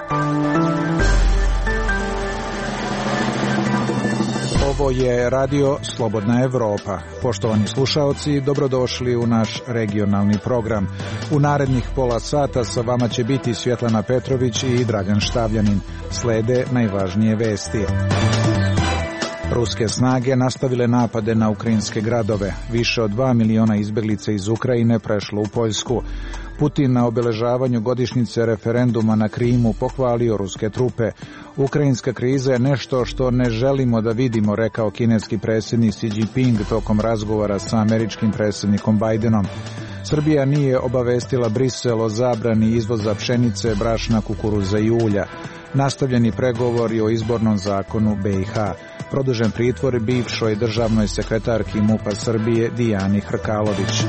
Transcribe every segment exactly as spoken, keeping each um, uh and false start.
Ovo je radio Slobodna Evropa. Poštovani slušaoci, dobrodošli u naš regionalni program. U narednih pola sata sa vama će biti Svjetlana Petrović i Dragan Štavljanin. Slede najvažnije vesti. Ruske snage nastavile napade na ukrajinske gradove. Više od dva miliona izbjeglica iz Ukrajine prešlo u Poljsku. Putin na obeležavanju godišnjice referenduma na Krimu pohvalio ruske trupe. Ukrajinska kriza je nešto što ne želimo da vidimo, rekao kineski predsjednik Xi Jinping tokom razgovora sa američkim predsjednikom Bidenom. Srbija nije obavestila Brisel o zabrani izvoza pšenice, brašna, kukuruza i ulja. Nastavljeni pregovori o izbornom zakonu B i H. Produžen pritvor bivšoj državnoj sekretarki MUP-a Srbije Dijani Hrkalović.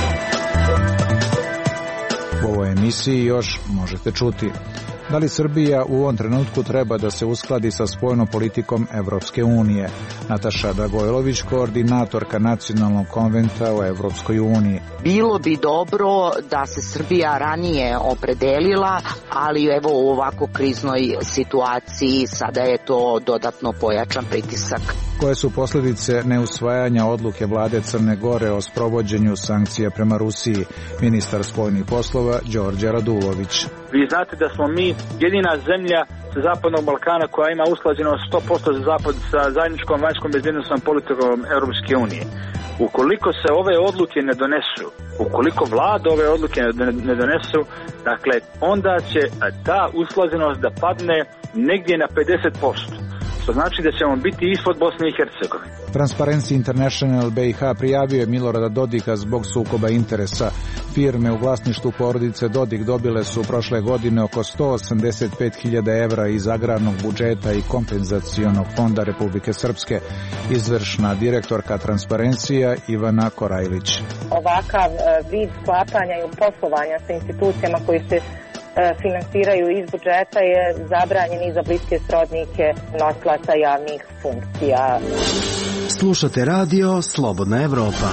U ovoj emisiji još možete čuti: da li Srbija u ovom trenutku treba da se uskladi sa spoljnom politikom Evropske unije? Nataša Dragojlović, koordinatorka Nacionalnog konventa o Evropskoj uniji. Bilo bi dobro da se Srbija ranije opredelila, ali evo u ovako kriznoj situaciji sada je to dodatno pojačan pritisak. Koje su posljedice neusvajanja odluke vlade Crne Gore o sprovođenju sankcija prema Rusiji? Ministar spoljnih poslova Đorđe Radulović. Vi znate da smo mi jedina zemlja sa Zapadnog Balkana koja ima usklađeno sto posto za zapad sa zajedničkom vanjskom bezbjednosnom politikom Europske unije. Ukoliko se ove odluke ne donesu, ukoliko vlada ove odluke ne donesu, dakle, onda će ta usklađenost da padne negdje na pedeset posto. što znači da ćemo biti ispod Bosne i Hercegovine. Transparency International B i H prijavio je Milorada Dodika zbog sukoba interesa. Firme u vlasništvu porodice Dodik dobile su prošle godine oko sto osamdeset pet hiljada evra iz agrarnog budžeta i kompenzacionog fonda Republike Srpske. Izvršna direktorka Transparencija Ivana Korajlić. Ovakav vid sklapanja i poslovanja sa institucijama koji se finansiraju iz budžeta je zabranjen i za bliske srodnike nosilaca javnih funkcija. Slušate radio Slobodna Evropa.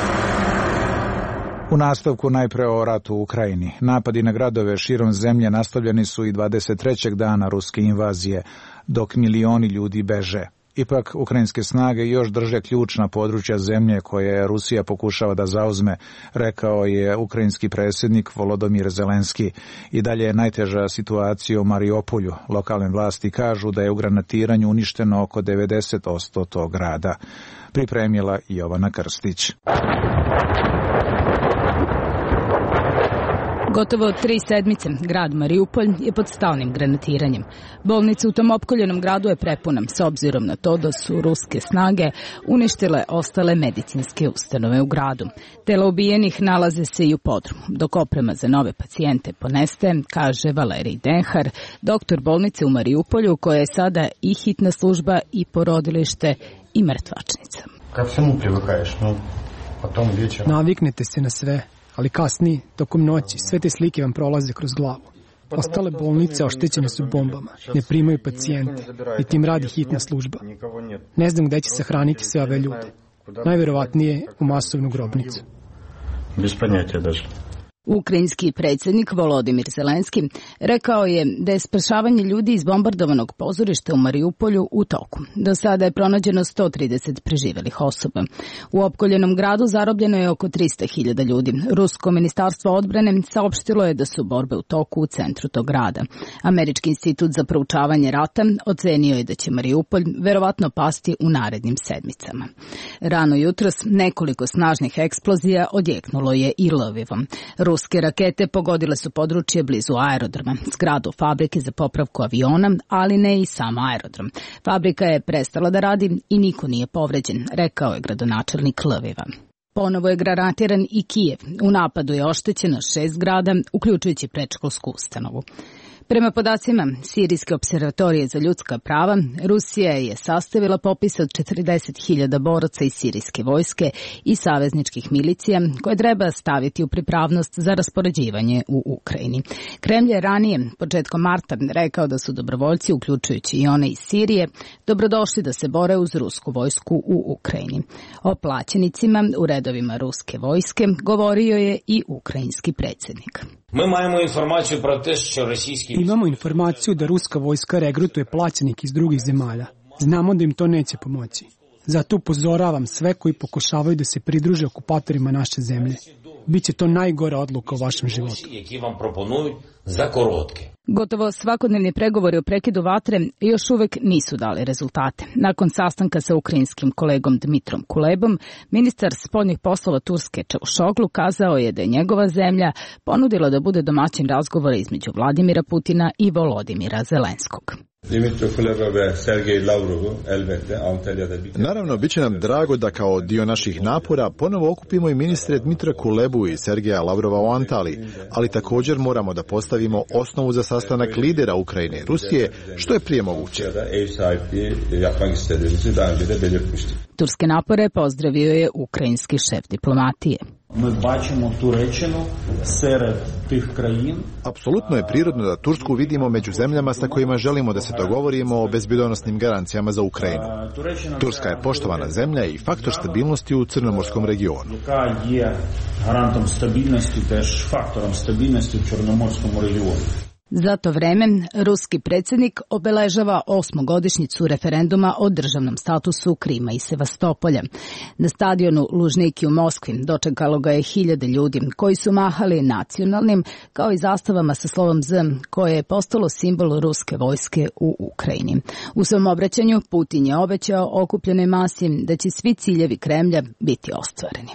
U nastavku najpre o ratu u Ukrajini. Napadi na gradove širom zemlje nastavljeni su i dvadeset trećeg dana ruske invazije, dok milioni ljudi beže. Ipak, ukrajinske snage još drže ključna područja zemlje koje Rusija pokušava da zauzme, rekao je ukrajinski predsjednik Volodymyr Zelenski. I dalje je najteža situacija u Mariupolju. Lokalne vlasti kažu da je u granatiranju uništeno oko devedeset posto tog grada. Pripremila Jovana Krstić. Gotovo tri sedmice grad Mariupolj je pod stalnim granatiranjem. Bolnica u tom opkoljenom gradu je prepuna, s obzirom na to da su ruske snage uništile ostale medicinske ustanove u gradu. Tela ubijenih nalaze se i u podrumu, dok oprema za nove pacijente ponestaje, kaže Valerij Denhar, doktor bolnice u Mariupolju, koja je sada i hitna služba i porodilište i mrtvačnica. Kad svemu privykaješ, no, potom večer. Naviknete se na sve. Ali kasnije, tokom noći, sve te slike vam prolaze kroz glavu. Ostale bolnice oštećene su bombama, ne primaju pacijente, i tim radi hitna služba. Ne znam gde će sahraniti sve ove ljude. Najverovatnije u masovnu grobnicu. Bez ponятия даже. Ukrajinski predsjednik Volodymyr Zelenski rekao je da je spašavanje ljudi iz bombardovanog pozorišta u Mariupolju u toku. Do sada je pronađeno sto trideset preživelih osoba. U opkoljenom gradu zarobljeno je oko trista hiljada ljudi. Rusko ministarstvo odbrane saopštilo je da su borbe u toku u centru tog grada. Američki institut za proučavanje rata ocenio je da će Mariupolj verovatno pasti u narednim sedmicama. Rano jutros nekoliko snažnih eksplozija odjeknulo je i Lvivom. Ruske rakete pogodile su područje blizu aerodroma, zgradu fabrike za popravku aviona, ali ne i sam aerodrom. Fabrika je prestala da radi i niko nije povređen, rekao je gradonačelnik Lviva. Ponovo je granatiran i Kijev. U napadu je oštećeno šest zgrada, uključujući predškolsku ustanovu. Prema podacima Sirijske observatorije za ljudska prava, Rusija je sastavila popis od četrdeset hiljada boraca iz sirijske vojske i savezničkih milicija koje treba staviti u pripravnost za raspoređivanje u Ukrajini. Kremlj je ranije, početkom marta, rekao da su dobrovoljci, uključujući i one iz Sirije, dobrodošli da se bore uz rusku vojsku u Ukrajini. O plaćenicima u redovima ruske vojske govorio je i ukrajinski predsjednik. Imamo informaciju da ruska vojska regrutuje plaćenik iz drugih zemalja. Znamo da im to neće pomoći. Zato upozoravam sve koji pokušavaju da se pridruže okupatorima naše zemlje. Biće to najgora odluka u vašem životu. Gotovo svakodnevni pregovori o prekidu vatre još uvek nisu dali rezultate. Nakon sastanka sa ukrajinskim kolegom Dmitrom Kulebom, ministar spoljnih poslova Turske Čavušoglu kazao je da je njegova zemlja ponudila da bude domaćin razgovora između Vladimira Putina i Volodimira Zelenskog. Naravno, bit će nam drago da kao dio naših napora ponovo okupimo i ministre Dmitra Kulebu i Sergeja Lavrova u Antaliji, ali također moramo da postavimo osnovu za sastanak lidera Ukrajine i Rusije, što je prije moguće. Turske napore pozdravio je ukrajinski šef diplomatije. Apsolutno je prirodno da Tursku vidimo među zemljama sa kojima želimo da se dogovorimo o bezbjednosnim garancijama za Ukrajinu. Turska je poštovana zemlja i faktor stabilnosti u crnomorskom regionu. Za to vreme, ruski predsjednik obeležava osmogodišnjicu referenduma o državnom statusu Krima i Sevastopolja. Na stadionu Lužniki u Moskvi dočekalo ga je hiljade ljudi koji su mahali nacionalnim kao i zastavama sa slovom Z, koje je postalo simbol ruske vojske u Ukrajini. U svom obraćanju Putin je obećao okupljenoj masi da će svi ciljevi Kremlja biti ostvareni.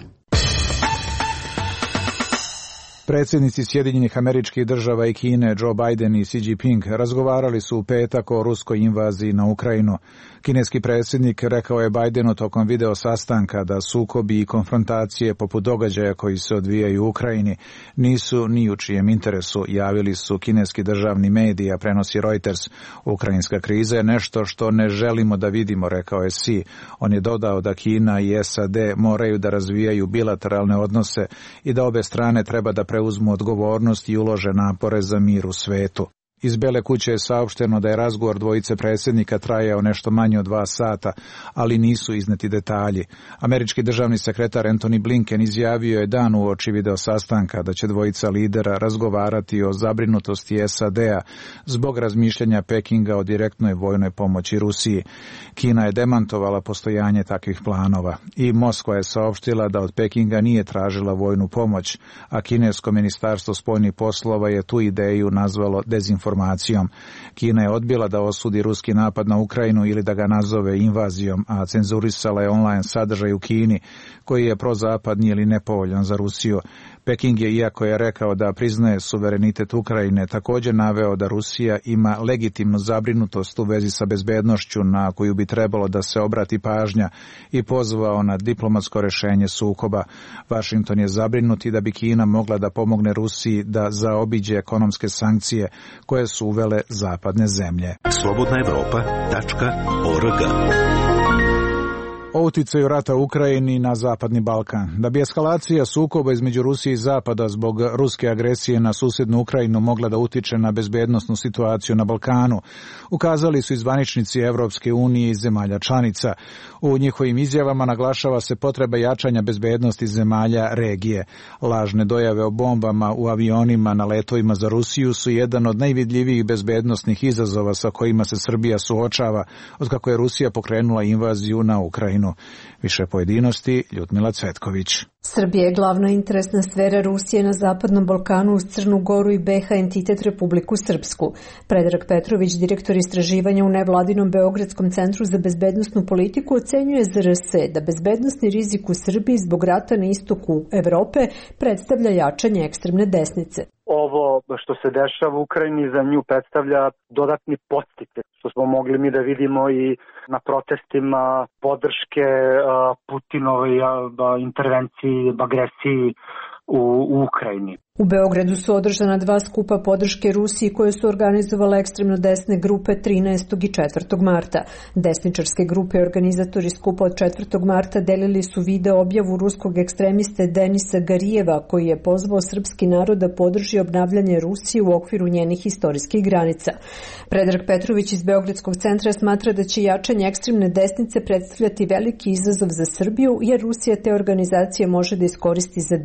Predsjednici Sjedinjenih Američkih Država i Kine, Joe Biden i Xi Jinping, razgovarali su u petak o ruskoj invaziji na Ukrajinu. Kineski predsjednik rekao je Bidenu tokom video sastanka da sukobi i konfrontacije poput događaja koji se odvijaju u Ukrajini nisu ni u čijem interesu, javili su kineski državni mediji, a prenosi Reuters. Ukrajinska kriza je nešto što ne želimo da vidimo, rekao je Xi. On je dodao da Kina i S A D moraju da razvijaju bilateralne odnose i da obe strane treba da preuzmu odgovornost i ulože napore za mir u svetu. Iz Bele kuće je saopšteno da je razgovor dvojice predsjednika trajao nešto manje od dva sata, ali nisu izneti detalji. Američki državni sekretar Antony Blinken izjavio je dan uoči video sastanka da će dvojica lidera razgovarati o zabrinutosti S A D-a zbog razmišljanja Pekinga o direktnoj vojnoj pomoći Rusiji. Kina je demantovala postojanje takvih planova i Moskva je saopštila da od Pekinga nije tražila vojnu pomoć, a kinesko ministarstvo spoljnih poslova je tu ideju nazvalo dezinformacijom. Kina je odbila da osudi ruski napad na Ukrajinu ili da ga nazove invazijom, a cenzurisala je online sadržaj u Kini koji je prozapadni ili nepovoljan za Rusiju. Peking je, iako je rekao da priznaje suverenitet Ukrajine, također naveo da Rusija ima legitimnu zabrinutost u vezi sa bezbednošću na koju bi trebalo da se obrati pažnja i pozvao na diplomatsko rešenje sukoba. Washington je zabrinut i da bi Kina mogla da pomogne Rusiji da zaobiđe ekonomske sankcije koje su uvele zapadne zemlje. slobodna evropa tačka org O uticaju rata u Ukrajini na Zapadni Balkan. Da bi eskalacija sukoba između Rusije i Zapada zbog ruske agresije na susjednu Ukrajinu mogla da utiče na bezbednosnu situaciju na Balkanu, ukazali su i zvaničnici Evropske unije i zemalja članica. U njihovim izjavama naglašava se potreba jačanja bezbednosti zemalja regije. Lažne dojave o bombama u avionima na letovima za Rusiju su jedan od najvidljivijih bezbednosnih izazova sa kojima se Srbija suočava otkako je Rusija pokrenula invaziju na Ukrajinu. Više pojedinosti, Ljudmila Cvetković. Srbija je glavna interesna sfera Rusije na Zapadnom Balkanu uz Crnu Goru i B H entitet Republiku Srpsku. Predrag Petrović, direktor istraživanja u nevladinom Beogradskom centru za bezbednosnu politiku, ocenjuje Z R S da bezbednosni rizik u Srbiji zbog rata na istoku Evrope predstavlja jačanje ekstremne desnice. Ovo što se dešava u Ukrajini za nju predstavlja dodatni podsticaj, što smo mogli mi da vidimo i na protestima podrške Putinovoj intervenciji, agresiji u, u Ukrajini. U Beogradu su održana dva skupa podrške Rusiji koje su organizovale ekstremno desne grupe trinaestog i četvrtog marta. Desničarske grupe i organizatori skupa od četvrtog marta delili su video objavu ruskog ekstremiste Denisa Garijeva koji je pozvao srpski narod da podrži obnavljanje Rusije u okviru njenih istorijskih granica. Predrag Petrović iz Beogradskog centra smatra da će jačanje ekstremne desnice predstavljati veliki izazov za Srbiju jer Rusija te organizacije može da iskoristi za destabilizaciju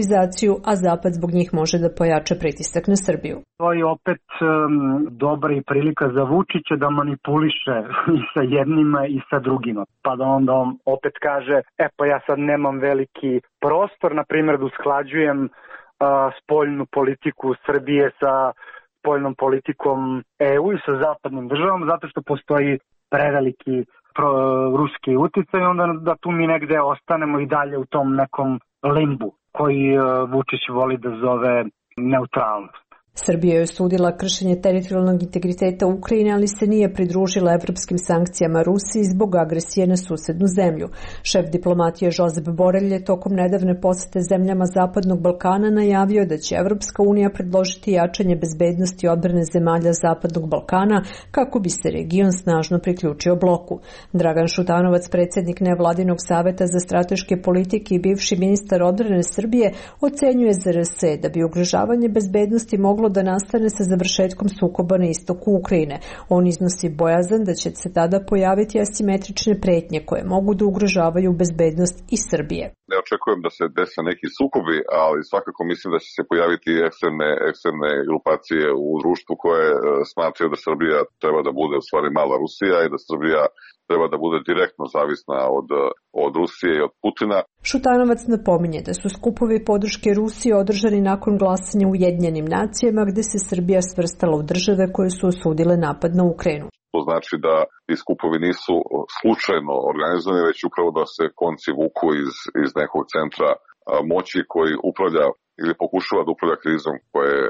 destabilizaciju, a Zapad zbog njih može da pojača pritisak na Srbiju. To je opet um, dobra i prilika za Vučića da manipuliše i sa jednima i sa drugima. Pa da onda on opet kaže, e pa ja sad nemam veliki prostor, na primjer da usklađujem uh, spoljnu politiku Srbije sa spoljnom politikom E U i sa zapadnim državama, zato što postoji preveliki pro, ruski uticaj, onda da tu mi negde ostanemo i dalje u tom nekom limbu koji uh, Vučić voli da zove neutralnost. Srbija je osudila kršenje teritorijalnog integriteta Ukrajine, ali se nije pridružila evropskim sankcijama Rusiji zbog agresije na susednu zemlju. Šef diplomatije Josep Borelj je tokom nedavne posete zemljama Zapadnog Balkana najavio da će Evropska unija predložiti jačanje bezbednosti i odbrane zemalja Zapadnog Balkana kako bi se region snažno priključio bloku. Dragan Šutanovac, predsjednik nevladinog saveta za strateške politike i bivši ministar odbrane Srbije, ocenjuje Z R S da bi ugrožavanje bezbednosti moglo da nastane sa završetkom sukoba na istoku Ukrajine. On iznosi bojazan da će se tada pojaviti asimetrične pretnje koje mogu da ugrožavaju bezbednost i Srbije. Ne očekujem da se dese neki sukobi, ali svakako mislim da će se pojaviti ekstremne, ekstremne grupacije u društvu koje smatraju da Srbija treba da bude u stvari mala Rusija i da Srbija treba da bude direktno zavisna od, od Rusije i od Putina. Šutanovac napominje da su skupovi podrške Rusiji održani nakon glasanja u Ujedinjenim nacijama, gde se Srbija svrstala u države koje su osudile napad na Ukrajinu. To znači da ti skupovi nisu slučajno organizovani, već upravo da se konci vuku iz, iz nekog centra moći koji upravlja ili pokušava da upravlja krizom koja je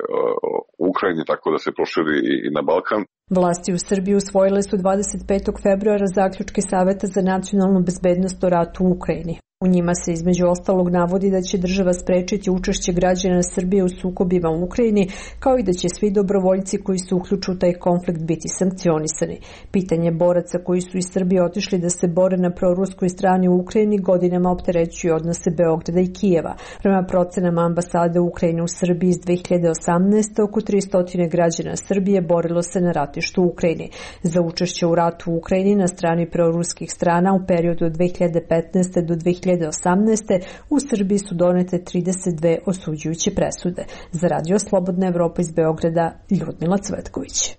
u Ukrajini, tako da se proširi i na Balkan. Vlasti u Srbiji usvojile su dvadeset petog februara zaključke Saveta za nacionalnu bezbednost o ratu u Ukrajini. U njima se između ostalog navodi da će država sprečiti učešće građana Srbije u sukobima u Ukrajini, kao i da će svi dobrovoljci koji se uključu u taj konflikt biti sankcionisani. Pitanje boraca koji su iz Srbije otišli da se bore na proruskoj strani u Ukrajini godinama opterećuju odnose Beograda i Kijeva. Prema procenama ambasade Ukrajine u Srbiji iz dve hiljade osamnaeste. oko tristo građana Srbije borilo se na ratištu u Ukrajini. Za učešće u ratu u Ukrajini na strani proruskih strana u periodu od dve hiljade petnaeste. do dve hiljade osamnaeste. u Srbiji su donete trideset dve osuđujuće presude. Za Radio Slobodna Evropa iz Beograda, Ljudmila Cvetković.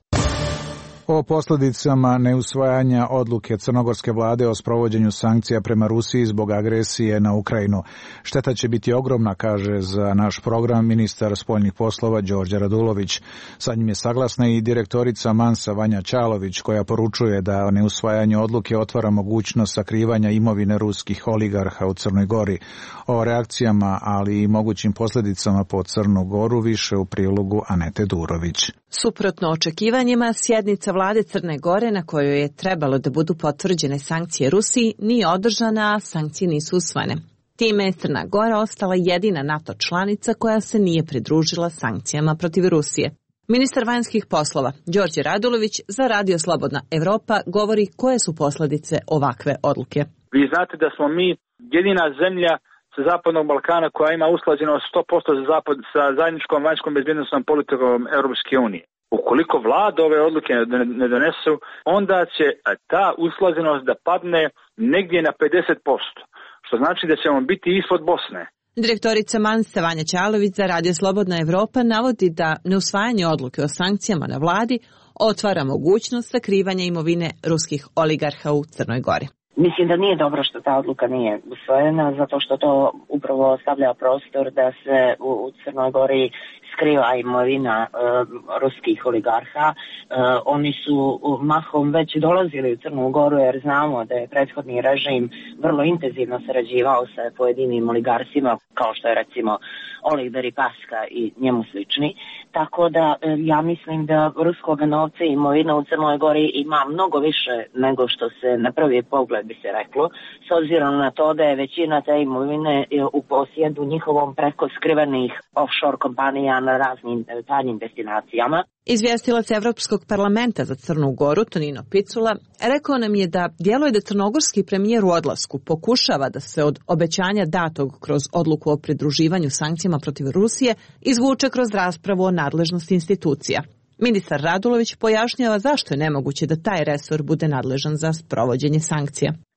O posljedicama neusvajanja odluke crnogorske vlade o sprovođenju sankcija prema Rusiji zbog agresije na Ukrajinu. Šteta će biti ogromna, kaže za naš program ministar spoljnih poslova Đorđe Radulović. Sa njim je saglasna i direktorica Mansa Vanja Čalović, koja poručuje da neusvajanje odluke otvara mogućnost sakrivanja imovine ruskih oligarha u Crnoj Gori. O reakcijama, ali i mogućim posljedicama po Crnu Goru više u prilogu Anete Durović. Suprotno očekivanjima, sjednica vlade Crne Gore na kojoj je trebalo da budu potvrđene sankcije Rusiji nije održana, a sankcije nisu usvojene. Time je Crna Gora ostala jedina NATO članica koja se nije pridružila sankcijama protiv Rusije. Ministar vanjskih poslova Đorđe Radulović za Radio Slobodna Evropa govori koje su posljedice ovakve odluke. Vi znate da smo mi jedina zemlja sa Zapadnog Balkana koja ima usklađeno sto posto za zapad sa zajedničkom vanjskom bezbjednosnom politikom Europske unije. Ukoliko vlada ove odluke ne donesu, onda će ta usklađenost da padne negdje na pedeset posto, što znači da ćemo biti ispod Bosne. Direktorica Mansa Vanja Čalović za Radio Slobodna Evropa navodi da neusvajanje odluke o sankcijama na vladi otvara mogućnost sakrivanja imovine ruskih oligarha u Crnoj Gori. Mislim da nije dobro što ta odluka nije usvojena, zato što to upravo ostavlja prostor da se u, u Crnoj Gori skriva imovina e, ruskih oligarha. E, oni su mahom već dolazili u Crnu Goru jer znamo da je prethodni režim vrlo intenzivno sarađivao sa pojedinim oligarsima, kao što je recimo Oleg Deripaska i njemu slični. Tako da e, ja mislim da ruskog novca i imovina u Crnoj Gori ima mnogo više nego što se na prvi pogled bi se reklo, s obzirom na to da je većina te imovine u posjedu njihovom preko skrivenih offshore kompanija na raznim tajnim destinacijama. Izvjestilac Evropskog parlamenta za Crnu Goru, Tonino Picula, rekao nam je da djeluje da crnogorski premijer u odlasku pokušava da se od obećanja datog kroz odluku o pridruživanju sankcijama protiv Rusije izvuče kroz raspravu o nadležnosti institucija. Ministar Radulović pojašnjava zašto je nemoguće da taj resor bude nadležan za sprovođenje sankcija.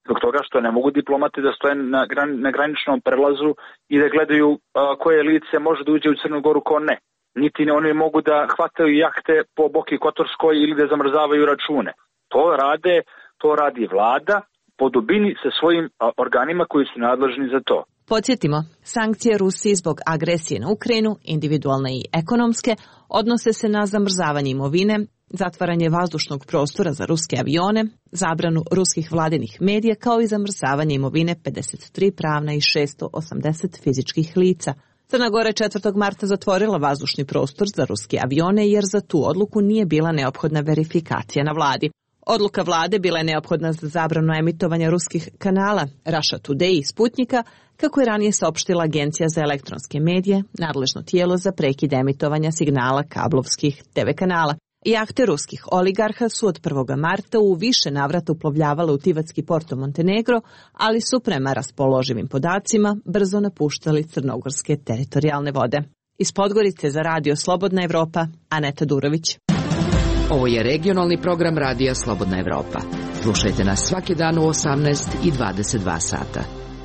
Zbog toga što ne mogu diplomati da stoje na, gran, na graničnom prelazu i da gledaju a, koje lice može da uđe u Crnu Goru, ko ne. Niti oni mogu da hvataju jahte po Boki Kotorskoj ili da zamrzavaju račune. To rade, to radi vlada po dubini sa svojim a, organima koji su nadležni za to. Podsjetimo, sankcije Rusiji zbog agresije na Ukrajinu, individualne i ekonomske, odnose se na zamrzavanje imovine, zatvaranje vazdušnog prostora za ruske avione, zabranu ruskih vladinih medija kao i zamrzavanje imovine pedeset tri pravna i šesto osamdeset fizičkih lica. Crna Gora je četvrtog marta zatvorila vazdušni prostor za ruske avione jer za tu odluku nije bila neophodna verifikacija na vladi. Odluka vlade bila je neophodna za zabranu emitovanja ruskih kanala Russia Today i Sputnika, kako je ranije saopštila Agencija za elektronske medije, nadležno tijelo za prekid emitovanja signala kablovskih te ve kanala. Jahte ruskih oligarha su od prvog marta u više navrata uplovljavale u Tivatski Porto Montenegro, ali su prema raspoloživim podacima brzo napuštali crnogorske teritorijalne vode. Iz Podgorice za Radio Slobodna Evropa, Aneta Durović. Ovo je regionalni program Radija Slobodna Evropa. Slušajte nas svaki dan u osamnaest i dvadeset dva sata.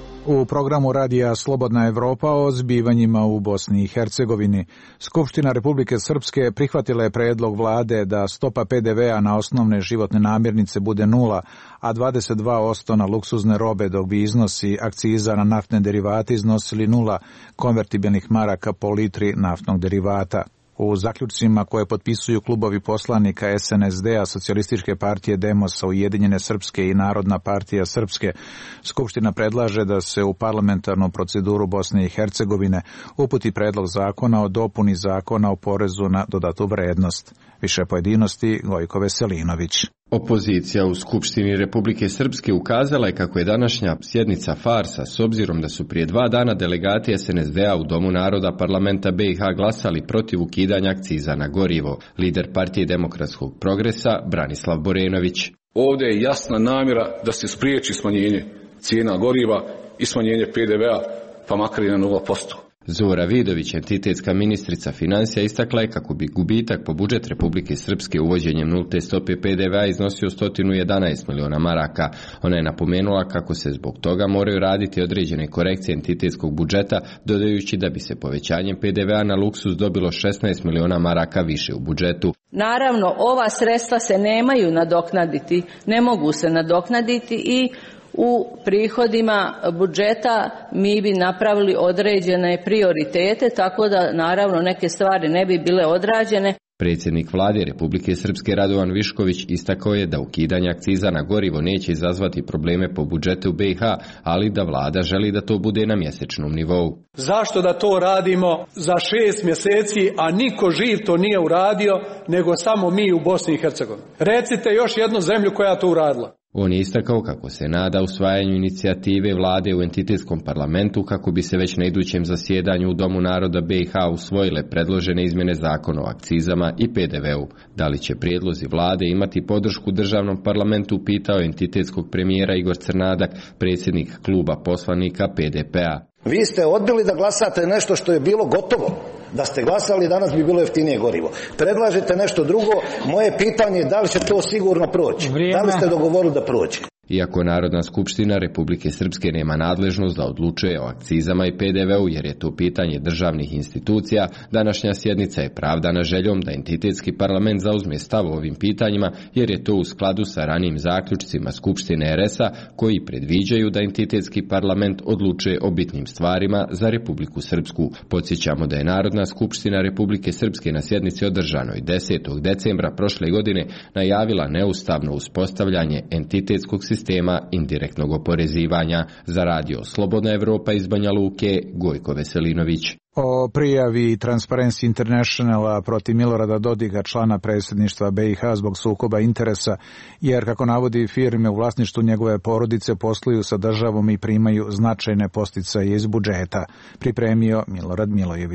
U programu Radija Slobodna Evropa o zbivanjima u Bosni i Hercegovini. Skupština Republike Srpske prihvatila je predlog vlade da stopa pe de ve a na osnovne životne namirnice bude nula, a dvadeset dva posto na luksuzne robe, dok bi iznosi akciza na naftne derivate iznosili nula konvertibilnih maraka po litri naftnog derivata. U zaključcima koje potpisuju klubovi poslanika es en es de a, Socijalističke partije Demosa, Ujedinjene Srpske i Narodna partija Srpske, Skupština predlaže da se u parlamentarnu proceduru Bosne i Hercegovine uputi predlog zakona o dopuni zakona o porezu na dodatu vrednost. Više pojedinosti Gojko Veselinović. Opozicija u Skupštini Republike Srpske ukazala je kako je današnja sjednica farsa s obzirom da su prije dva dana delegati es en es de a u Domu naroda parlamenta be i ha glasali protiv ukidanja akciza na gorivo. Lider partije Demokratskog progresa Branislav Borenović. Ovdje je jasna namjera da se spriječi smanjenje cijena goriva i smanjenje pe de ve a, pa makar i na nula posto. Zora Vidović, entitetska ministrica financija, istakla je kako bi gubitak po budžet Republike Srpske uvođenjem nulte stope pe de ve a iznosio sto jedanaest miliona maraka. Ona je napomenula kako se zbog toga moraju raditi određene korekcije entitetskog budžeta, dodajući da bi se povećanjem pe de ve a na luksuz dobilo šesnaest miliona maraka više u budžetu. Naravno, ova sredstva se nemaju nadoknaditi, ne mogu se nadoknaditi i u prihodima budžeta mi bi napravili određene prioritete, tako da naravno neke stvari ne bi bile odrađene. Predsjednik vlade Republike Srpske Radovan Višković istakao je da ukidanje akciza na gorivo neće izazvati probleme po budžetu be i ha, ali da vlada želi da to bude na mjesečnom nivou. Zašto da to radimo za šest mjeseci, a niko živ to nije uradio, nego samo mi u Bosni i Hercegovini? Recite još jednu zemlju koja to uradila. On je istakao kako se nada usvajanju inicijative vlade u entitetskom parlamentu kako bi se već na idućem zasjedanju u Domu naroda be i ha usvojile predložene izmjene zakona o akcizama i pe de ve u. Da li će prijedlozi vlade imati podršku državnom parlamentu, pitao je entitetskog premijera Igor Crnadak, predsjednik kluba poslanika pe de pe a. Vi ste odbili da glasate nešto što je bilo gotovo. Da ste glasali, danas bi bilo jeftinije gorivo. Predlažete nešto drugo, moje pitanje je da li će to sigurno proći. Vrijeme. Da li ste dogovorili da proći? Iako Narodna skupština Republike Srpske nema nadležnost da odlučuje o akcizama i pe de ve u jer je to pitanje državnih institucija, današnja sjednica je pravdana željom da entitetski parlament zauzme stav o ovim pitanjima jer je to u skladu sa ranijim zaključcima Skupštine er es a koji predviđaju da entitetski parlament odlučuje o bitnim stvarima za Republiku Srpsku. Podsjećamo da je Narodna skupština Republike Srpske na sjednici održanoj desetog decembra prošle godine najavila neustavno uspostavljanje entitetskog sistema sistema indirektnog oporezivanja. Za Radio Slobodna Evropa iz Banja Luke, Gojko Veselinović. O prijavi Transparency Internationala protiv Milorada Dodiga, člana predsjedništva be i ha zbog sukoba interesa, jer, kako navodi, firme u vlasništvu njegove porodice posluju sa državom i primaju značajne posticaje iz budžeta, pripremio Milorad Milojević.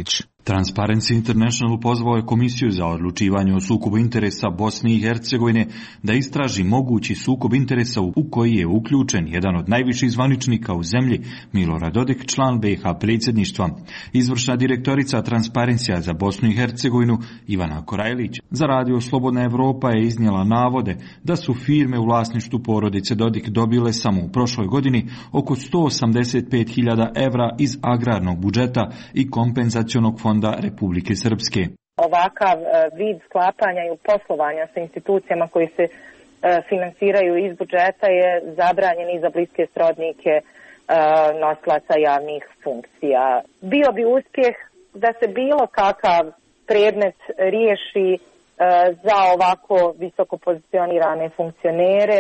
Transparency International pozvao je Komisiju za odlučivanje o sukobu interesa Bosne i Hercegovine da istraži mogući sukob interesa u koji je uključen jedan od najviših zvaničnika u zemlji, Milorad Dodik, član B iH predsjedništva. Izvršna direktorica Transparencija za Bosnu i Hercegovinu, Ivana Korajlić, za Radio Slobodna Evropa je iznijela navode da su firme u vlasništvu porodice Dodik dobile samo u prošloj godini oko sto osamdeset pet hiljada evra iz agrarnog budžeta i kompenzacionog fonda Republike Srpske. Ovakav vid sklapanja i poslovanja sa institucijama koji se finansiraju iz budžeta je zabranjen i za bliske srodnike nosilaca javnih funkcija. Bio bi uspjeh da se bilo kakav predmet riješi za ovako visoko pozicionirane funkcionere,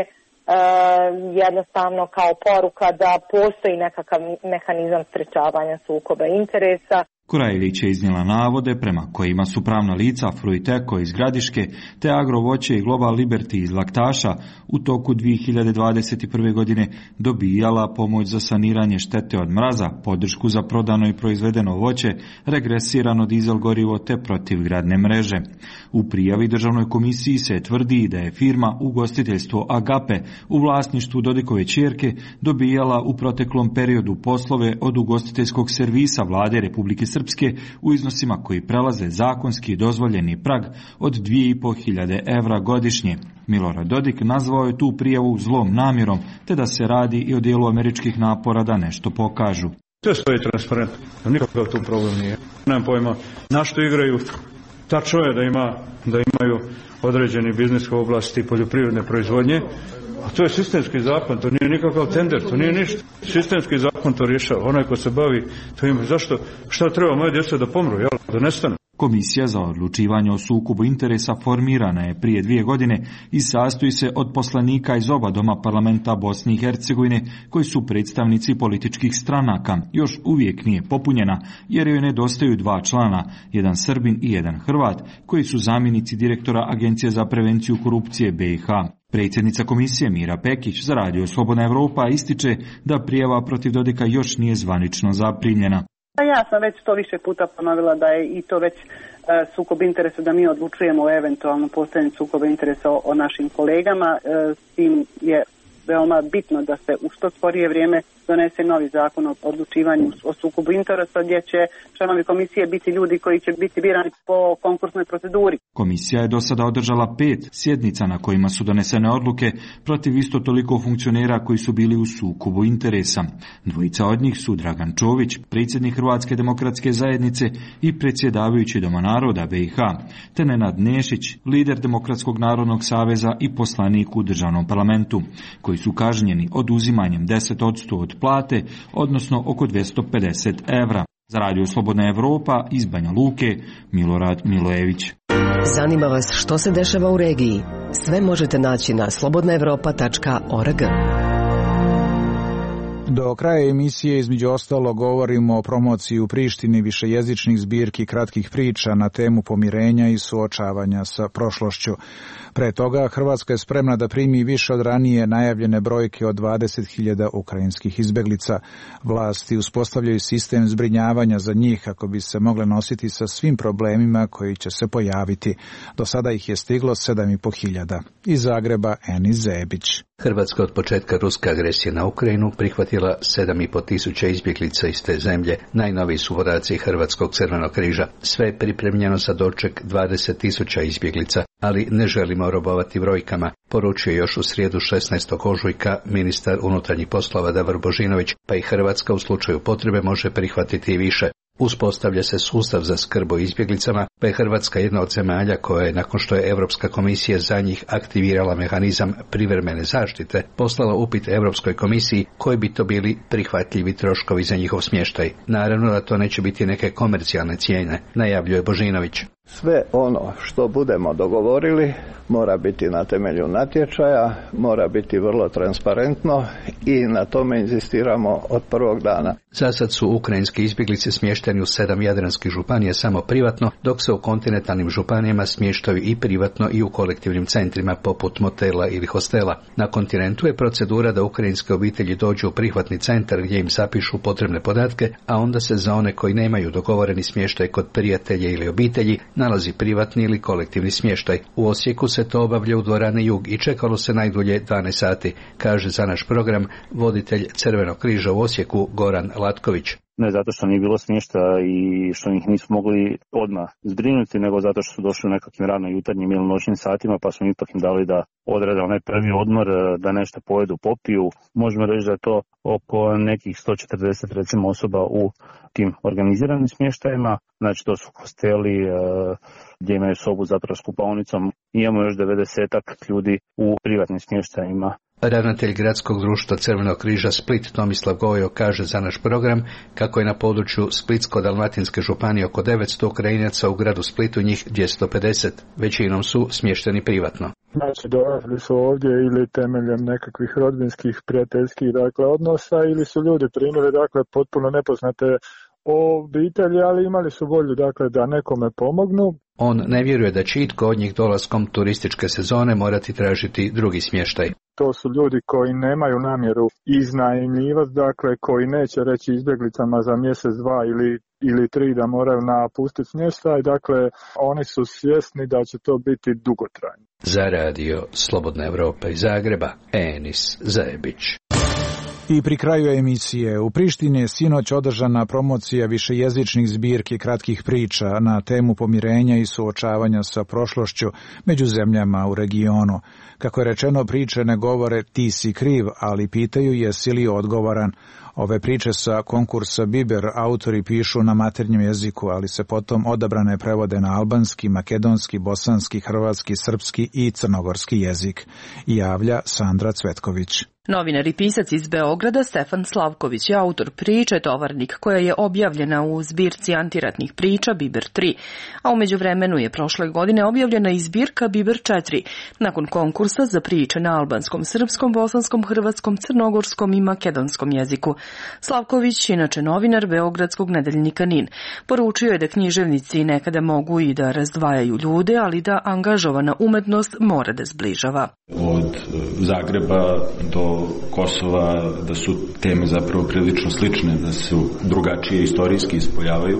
jednostavno kao poruka da postoji nekakav mehanizam sprečavanja sukoba interesa. Korajlić je iznijela navode prema kojima su pravna lica Fruiteko iz Gradiške te Agrovoće i Global Liberty iz Laktaša u toku dvije hiljade dvadeset prve. godine dobijala pomoć za saniranje štete od mraza, podršku za prodano i proizvedeno voće, regresirano dizel gorivo te protivgradne mreže. U prijavi Državnoj komisiji se tvrdi da je firma Ugostiteljstvo Agape u vlasništvu Dodikove ćerke dobijala u proteklom periodu poslove od ugostiteljskog servisa Vlade Republike Srpske u iznosima koji prelaze zakonski dozvoljeni prag od dvije i po hiljade evra godišnje. Milorad Dodik nazvao je tu prijavu zlom namjerom, te da se radi i o dijelu američkih napora da nešto pokažu. Sve stoji transparentno, nikakav tu problem nije. Nemam pojma na što igraju. Tačno je da, ima, da imaju određeni biznis u oblasti poljoprivredne proizvodnje, a to je sistemski zakon, to nije nikakav tender, to nije ništa. Sistemski zakon to rješava. Onaj ko se bavi, to ima zašto, šta treba moje djeca da pomru, jel, da nestanu. Komisija za odlučivanje o sukobu interesa formirana je prije dvije godine i sastoji se od poslanika iz oba doma parlamenta Bosne i Hercegovine koji su predstavnici političkih stranaka. Još uvijek nije popunjena jer joj nedostaju dva člana, jedan Srbin i jedan Hrvat, koji su zamjenici direktora Agencije za prevenciju korupcije B iH. Predsjednica komisije Mira Pekić za Radio Slobodna Evropa ističe da prijava protiv Dodika još nije zvanično zaprimljena. Ja sam već to više puta ponovila da je i to već sukob interesa, da mi odlučujemo o eventualnom postojanju sukoba interesa o, o našim kolegama. S tim je veoma bitno da se u što skorije vrijeme donese novi zakon o odlučivanju o sukobu interesa gdje će članovi komisije biti ljudi koji će biti birani po konkursnoj proceduri. Komisija je do sada održala pet sjednica na kojima su donesene odluke protiv isto toliko funkcionera koji su bili u sukobu interesa. Dvojica od njih su Dragan Čović, predsjednik Hrvatske demokratske zajednice i predsjedavajući Doma naroda B iH, te Nenad Nešić, lider Demokratskog narodnog saveza i poslanik u državnom parlamentu, koji su kažnjeni oduzimanjem deset posto od plate, odnosno oko dvjesto pedeset evra. Za Radio Slobodna Evropa iz Banja Luke, Milorad Milojević. Zanima vas što se dešava u regiji? Sve možete naći na slobodna evropa tačka org. Do kraja emisije između ostalo govorimo o promociji u Prištini višejezičnih zbirki kratkih priča na temu pomirenja i suočavanja sa prošlošću. Pre toga Hrvatska je spremna da primi više od ranije najavljene brojke od dvadeset hiljada ukrajinskih izbeglica. Vlasti uspostavljaju sistem zbrinjavanja za njih kako bi se mogle nositi sa svim problemima koji će se pojaviti. Do sada ih je stiglo sedam i po hiljada. Iz Zagreba Enis Zebić. Hrvatska od početka ruske agresije na Ukrajinu prihvatila sedam i po tisuća izbjeglica iz te zemlje. Najnoviji su podaci Hrvatskog crvenog križa. Sve je pripremljeno za doček dvadeset tisuća izbjeglica, ali ne želimo robovati brojkama, poručio je još u srijedu šesnaestog ožujka ministar unutarnjih poslova Davor Božinović, pa i Hrvatska u slučaju potrebe može prihvatiti i više. Uspostavlja se sustav za skrb o izbjeglicama, pa je Hrvatska jedna od zemalja koja je, nakon što je Europska komisija za njih aktivirala mehanizam privremene zaštite, poslala upit Europskoj komisiji koji bi to bili prihvatljivi troškovi za njihov smještaj. Naravno da to neće biti neke komercijalne cijene, najavljuje Božinović. Sve ono što budemo dogovorili mora biti na temelju natječaja, mora biti vrlo transparentno i na tome inzistiramo od prvog dana. Za sad su ukrajinske izbjeglice smješteni u sedam jadranskih županija samo privatno, dok se u kontinentalnim županijama smještaju i privatno i u kolektivnim centrima poput motela ili hostela. Na kontinentu je procedura da ukrajinske obitelji dođu u prihvatni centar gdje im zapišu potrebne podatke, a onda se za one koji nemaju dogovoreni smještaj kod prijatelja ili obitelji nalazi privatni ili kolektivni smještaj. U Osijeku se to obavlja u dvorani Jug i čekalo se najdulje dvanaest sati, kaže za naš program voditelj Crvenog križa u Osijeku Goran Latković. Ne zato što nije bilo smješta i što ih nismo mogli odmah zbrinuti, nego zato što su došli u nekakvim rano jutarnjim ili noćnim satima, pa smo ipak im dali da odrade onaj prvi odmor, da nešto pojedu, popiju. Možemo reći da je to oko nekih sto četrdeset recimo osoba u tim organiziranim smještajima. Znači to su hosteli gdje imaju sobu zapravo s kupaonicom. Imamo još devedesetak ljudi u privatnim smještajima. Ravnatelj gradskog društva Crvenog križa Split Tomislav Gojo kaže za naš program kako je na području Splitsko-dalmatinske županije oko devetsto Ukrajinaca, u gradu Splitu njih dvjesto pedeset. Većinom su smješteni privatno. Znači dolazili su ovdje ili temeljem nekakvih rodbinskih, prijateljskih dakle, odnosa ili su ljudi primili dakle, potpuno nepoznate obitelji, ali imali su volju dakle, da nekome pomognu. On ne vjeruje da će itko od njih dolaskom turističke sezone morati tražiti drugi smještaj. To su ljudi koji nemaju namjeru iznajmljivati, dakle koji neće reći izbjeglicama za mjesec, dva ili, ili tri da moraju napustiti smještaj, dakle oni su svjesni da će to biti dugotrajno. Za radio Slobodna Evropa iz Zagreba, Enis Zajebić. I pri kraju emisije, u Prištini je sinoć održana promocija višejezičnih zbirki kratkih priča na temu pomirenja i suočavanja sa prošlošću među zemljama u regionu. Kako je rečeno, priče ne govore ti si kriv, ali pitaju jesi li odgovoran. Ove priče sa konkursa Biber autori pišu na maternjem jeziku, ali se potom odabrane prevode na albanski, makedonski, bosanski, hrvatski, srpski i crnogorski jezik. Javlja Sandra Cvetković. Novinar i pisac iz Beograda Stefan Slavković je autor priče Tovarnik, koja je objavljena u zbirci antiratnih priča Biber tri, a u međuvremenu je prošle godine objavljena i zbirka Biber četiri, nakon konkursa za priče na albanskom, srpskom, bosanskom, hrvatskom, crnogorskom i makedonskom jeziku. Slavković, inače novinar beogradskog nedeljnika Nin, poručio je da književnici nekada mogu i da razdvajaju ljude, ali da angažovana umetnost mora da zbližava. Od Zagreba do Kosova, da su teme zapravo prilično slične, da su drugačije istorijski ispoljavaju,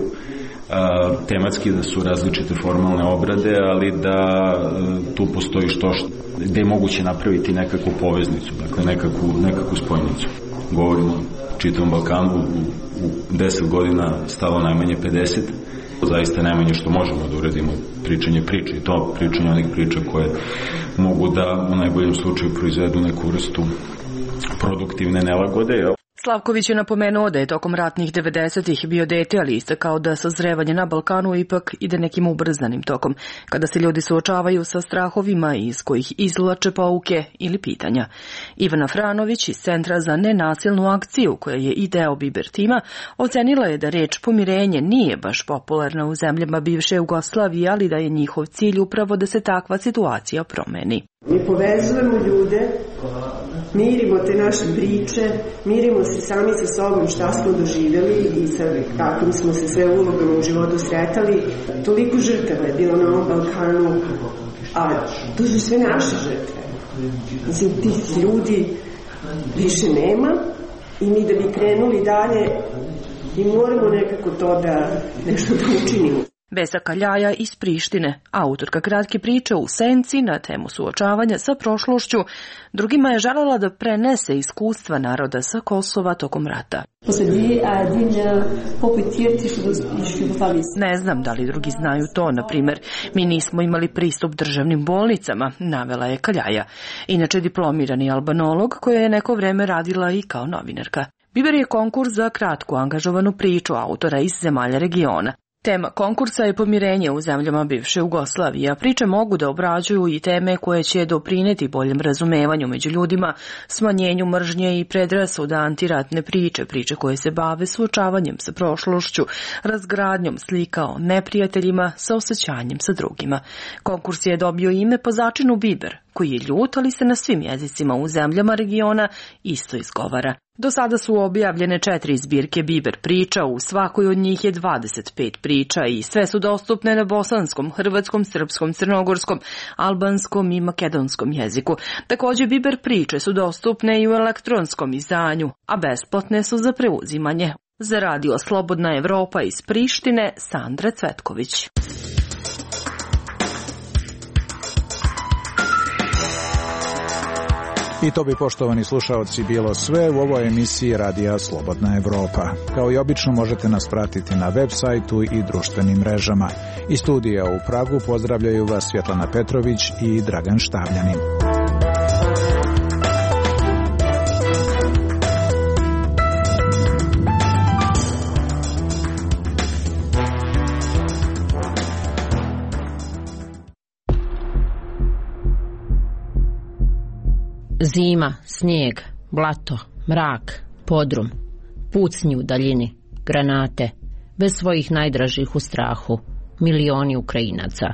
tematski da su različite formalne obrade, ali da tu postoji što, što gde je moguće napraviti nekakvu poveznicu, dakle nekakvu, nekakvu spojnicu. Govorimo o čitavom Balkanu, u, u deset godina stalo najmanje pedeset, zaista najmanje što možemo da uradimo pričanje priče i to pričanje onih priča koje mogu da u najboljem slučaju proizvedu neku vrstu produktivne nelagode. Slavković je napomenuo da je tokom ratnih devedesetih bio dete, ali istakao da sazrevanje na Balkanu ipak ide nekim ubrzanim tokom, kada se ljudi suočavaju sa strahovima iz kojih izvlače pouke ili pitanja. Ivana Franović iz Centra za nenasilnu akciju, koja je i deo Biber tima, ocenila je da reč pomirenje nije baš popularna u zemljama bivše Jugoslavije, ali da je njihov cilj upravo da se takva situacija promeni. Mi povezujemo ljude, mirimo te naše priče, mirimo se sami sa sobom šta smo doživjeli i sa kakvim smo se sve ulogama u životu sretali. Toliko žrtava je bilo na ovom Balkanu, a to su sve naše žrtve. Mislim, tih ljudi više nema i mi da bi krenuli dalje i moramo nekako to da nešto da učinimo. Vesa Kaljaja iz Prištine, autorka kratke priče U senci na temu suočavanja sa prošlošću, drugima je želela da prenese iskustva naroda sa Kosova tokom rata. Ne znam da li drugi znaju to, na primjer, mi nismo imali pristup državnim bolnicama, navela je Kaljaja, inače diplomirani albanolog koja je neko vreme radila i kao novinarka. Biber je konkurs za kratku angažovanu priču autora iz zemalja regiona. Tema konkursa je pomirenje u zemljama bivše Jugoslavije, a priče mogu da obrađuju i teme koje će doprineti boljem razumevanju među ljudima, smanjenju mržnje i predrasuda, antiratne priče, priče koje se bave suočavanjem sa prošlošću, razgradnjom slika o neprijateljima, sa osjećanjem sa drugima. Konkurs je dobio ime po začinu biber, koji je ljut, ali se na svim jezicima u zemljama regiona isto izgovara. Do sada su objavljene četiri zbirke biber priča, u svakoj od njih je dvadeset pet priča i sve su dostupne na bosanskom, hrvatskom, srpskom, crnogorskom, albanskom i makedonskom jeziku. Također biber priče su dostupne i u elektronskom izdanju, a besplatne su za preuzimanje. Za radio Slobodna Evropa iz Prištine, Sandra Cvetković. I to bi, poštovani slušaoci, bilo sve u ovoj emisiji Radija Slobodna Evropa. Kao i obično možete nas pratiti na web sajtu i društvenim mrežama. Iz studija u Pragu pozdravljaju vas Svjetlana Petrović i Dragan Štavljanin. Zima, snijeg, blato, mrak, podrum, pucnji u daljini, granate, bez svojih najdražih u strahu, milioni Ukrajinaca.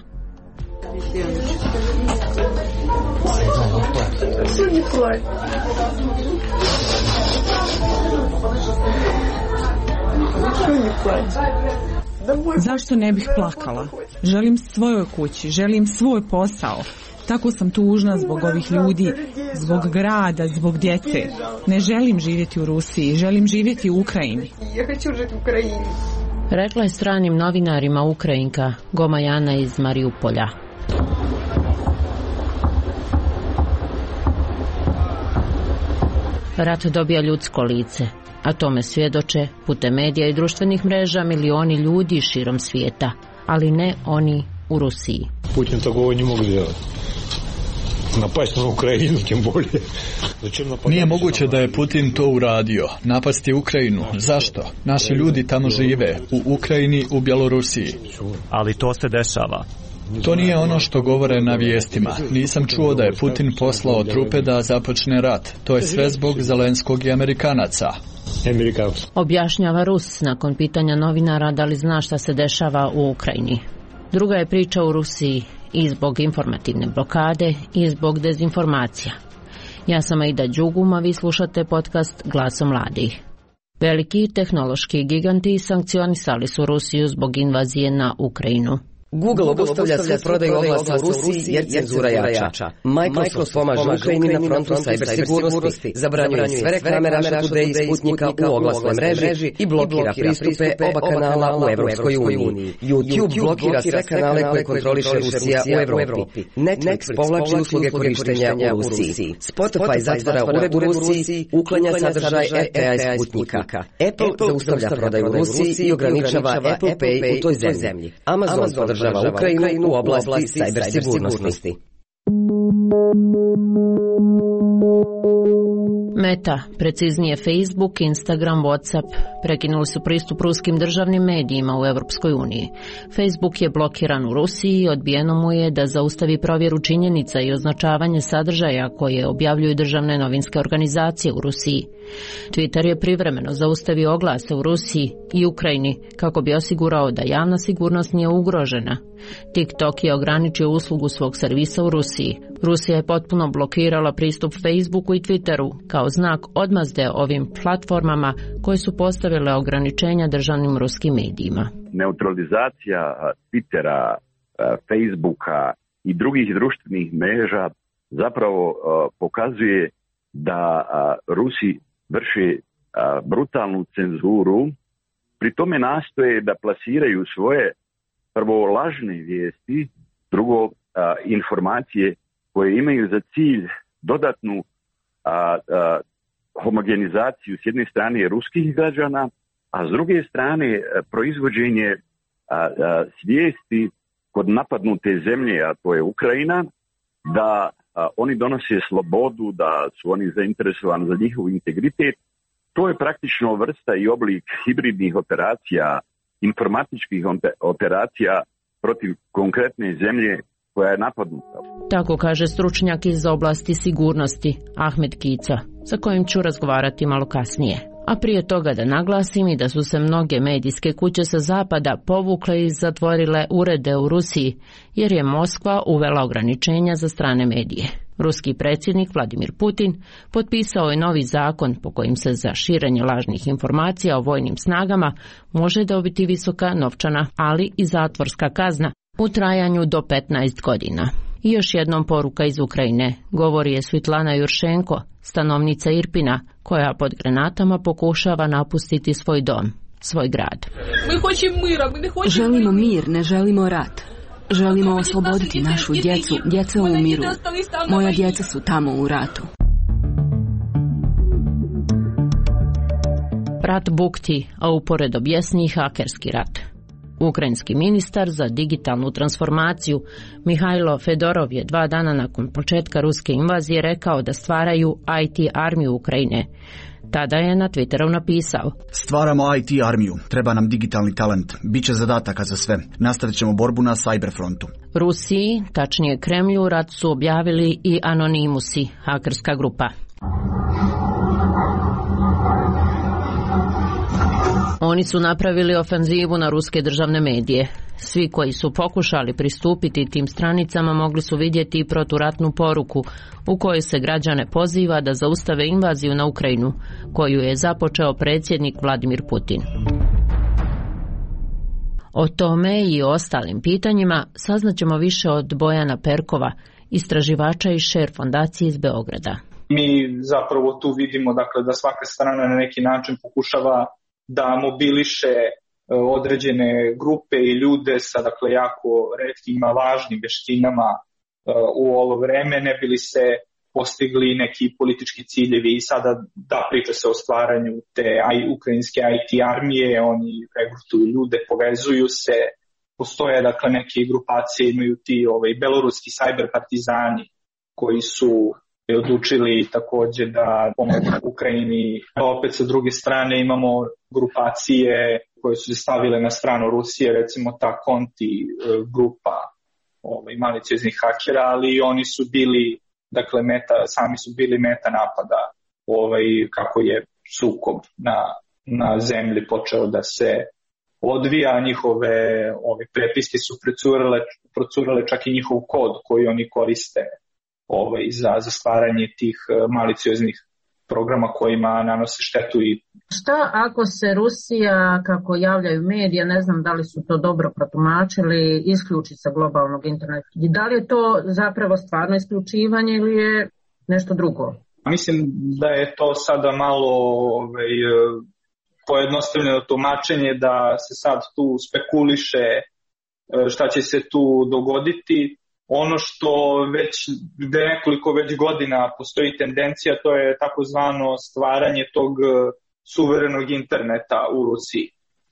Zašto ne bih plakala? Želim svojoj kući, želim svoj posao. Tako sam tužna zbog ovih ljudi, zbog grada, zbog djece. Ne želim živjeti u Rusiji, želim živjeti u Ukrajini. Rekla je stranim novinarima Ukrajinka Gomajana iz Mariupolja. Rat dobija ljudsko lice, a tome svjedoče putem medija i društvenih mreža milioni ljudi širom svijeta, ali ne oni u Rusiji. Putin такого не мог делать. Napast na Ukrajinu, tim bolje. Nije moguće da je Putin to uradio. Napasti Ukrajinu. Zašto? Naši ljudi tamo žive. U Ukrajini, u Bjelorusiji. Ali to se dešava. To nije ono što govore na vijestima. Nisam čuo da je Putin poslao trupe da započne rat. To je sve zbog Zelenskog i Amerikanaca. Objašnjava Rus nakon pitanja novinara da li zna šta se dešava u Ukrajini. Druga je priča u Rusiji i zbog informativne blokade i zbog dezinformacija. Ja sam Aida Đugum, a vi slušate podcast Glasom mladih. Veliki tehnološki giganti sankcionisali su Rusiju zbog invazije na Ukrajinu. Google obustavlja sve prodaju oglasa u Rusiji jer cenzura jača. Microsoft pomaže Ukrajini na frontu cyber sigurnosti, zabranjuje sve reklame Russia Today i Sputnika u oglasnoj mreži i blokira pristupe oba kanala u Evropskoj uniji. YouTube blokira sve kanale koje kontroliše Rusija u Evropi. Netflix povlači usluge korištenja u Rusiji. Spotify zatvara ured u Rusiji, uklanja sadržaj R T A i Sputnika. Apple zaustavlja prodaju u Rusiji i ograničava Apple Pay u toj zemlji. Amazon podržava Ukrajinu u oblasti cyber sigurnosti. Meta, preciznije Facebook, Instagram, WhatsApp, prekinuli su pristup ruskim državnim medijima u Europskoj uniji. Facebook je blokiran u Rusiji i odbijeno mu je da zaustavi provjeru činjenica i označavanje sadržaja koje objavljuju državne novinske organizacije u Rusiji. Twitter je privremeno zaustavio oglase u Rusiji i Ukrajini kako bi osigurao da javna sigurnost nije ugrožena. TikTok je ograničio uslugu svog servisa u Rusiji. Rusija je potpuno blokirala pristup Facebooku i Twitteru kao znak odmazde ovim platformama koje su postavile ograničenja državnim ruskim medijima. Neutralizacija Twittera, Facebooka i drugih društvenih mreža zapravo pokazuje da Rusi vrše brutalnu cenzuru, pri tome nastoje da plasiraju svoje prvo lažne vijesti, drugo informacije koje imaju za cilj dodatnu a, a, homogenizaciju s jedne strane ruskih građana, a s druge strane proizvođenje a, a, svijesti kod napadnute zemlje, a to je Ukrajina, da a, oni donose slobodu, da su oni zainteresovani za njihov integritet. To je praktično vrsta i oblik hibridnih operacija informatičkih operacija protiv konkretne zemlje koja je napadnuta. Tako kaže stručnjak iz oblasti sigurnosti Ahmed Kica, sa kojim ću razgovarati malo kasnije. A prije toga da naglasim i da su se mnoge medijske kuće sa zapada povukle i zatvorile urede u Rusiji, jer je Moskva uvela ograničenja za strane medije. Ruski predsjednik Vladimir Putin potpisao je novi zakon po kojim se za širenje lažnih informacija o vojnim snagama može dobiti visoka novčana, ali i zatvorska kazna u trajanju do petnaest godina. I još jednom poruka iz Ukrajine, govori je Svitlana Juršenko, stanovnica Irpina, koja pod granatama pokušava napustiti svoj dom, svoj grad. Želimo mir, ne želimo rat. Želimo osloboditi našu djecu, djeca umiru. Moja djeca su tamo u ratu. Rat bukti, a uporedo bjesni hakerski rat. Ukrajinski ministar za digitalnu transformaciju Mihajlo Fedorov je dva dana nakon početka ruske invazije rekao da stvaraju I T armiju Ukrajine. Tada je na Twitteru napisao: Stvaramo I T armiju, treba nam digitalni talent, bit će zadataka za sve, nastavit ćemo borbu na cyberfrontu. Rusiji, tačnije Kremlju, rat su objavili i Anonymusi, hakerska grupa. Oni su napravili ofenzivu na ruske državne medije. Svi koji su pokušali pristupiti tim stranicama mogli su vidjeti i proturatnu poruku u kojoj se građane poziva da zaustave invaziju na Ukrajinu, koju je započeo predsjednik Vladimir Putin. O tome i o ostalim pitanjima saznaćemo više od Bojana Perkova, istraživača iz Share fondacije iz Beograda. Mi zapravo tu vidimo dakle, da svaka strana na neki način pokušava da mobiliše određene grupe i ljude sa dakle, jako retkim, važnim veštinama u ovo vreme, ne bi li se postigli neki politički ciljevi. I sada da priča se o stvaranju te ukrajinske I T armije, oni regrutuju ljude, povezuju se, postoje dakle neke grupacije, imaju ti ovaj, beloruski cyber partizani koji su odlučili također da pomogu Ukrajini. Opet sa druge strane imamo grupacije koje su se stavile na stranu Rusije, recimo ta Konti grupa ovaj, malicioznih hakera, ali oni su bili, dakle, meta, sami su bili meta napada, ovaj, kako je sukob na, na zemlji počeo da se odvija, njihove ove prepiske su procurale, procurale čak i njihov kod koji oni koriste ovaj, za, za stvaranje tih malicioznih programa kojima nanose štetu. I šta ako se Rusija, kako javljaju medija, ne znam da li su to dobro protumačili, isključi sa globalnog interneta? I da li je to zapravo stvarno isključivanje ili je nešto drugo? Mislim da je to sada malo ovaj, pojednostavljeno tumačenje, da se sad tu spekuliše šta će se tu dogoditi. Ono što već nekoliko već godina postoji tendencija, to je takozvano stvaranje tog suverenog interneta u Rusiji.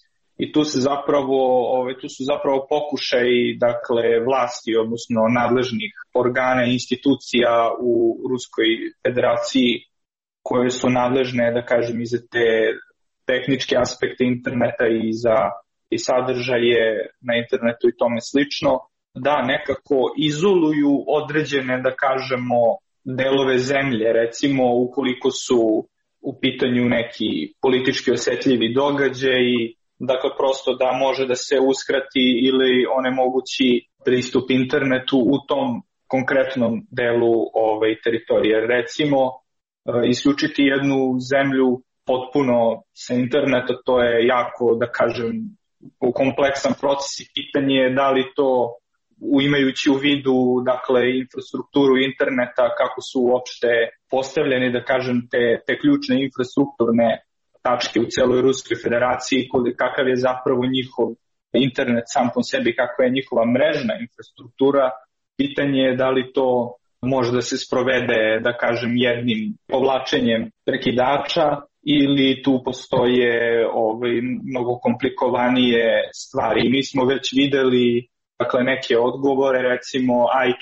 I tu se zapravo, ovaj, tu su zapravo pokušaji, dakle, vlasti, odnosno nadležnih organa i institucija u Ruskoj federaciji koje su nadležne, da kažem, i za te tehničke aspekte interneta i za i sadržaje na internetu i tome slično, da nekako izoluju određene, da kažemo, delove zemlje, recimo ukoliko su u pitanju neki politički osjetljivi događaji, dakle prosto da može da se uskrati ili onemogući pristup internetu u tom konkretnom delu ovaj, teritorije. Recimo, isključiti jednu zemlju potpuno sa interneta, to je jako, da kažem, kompleksan proces i pitanje je da li to imajući u vidu, dakle, infrastrukturu interneta, kako su uopšte postavljene, da kažem, te, te ključne infrastrukturne tačke u celoj Ruskoj federaciji, kakav je zapravo njihov internet sam po sebi, kakva je njihova mrežna infrastruktura. Pitanje je da li to može da se sprovede, da kažem, jednim povlačenjem prekidača ili tu postoje ovaj, mnogo komplikovanije stvari. Mi smo već videli, dakle, neke odgovore, recimo I C A N,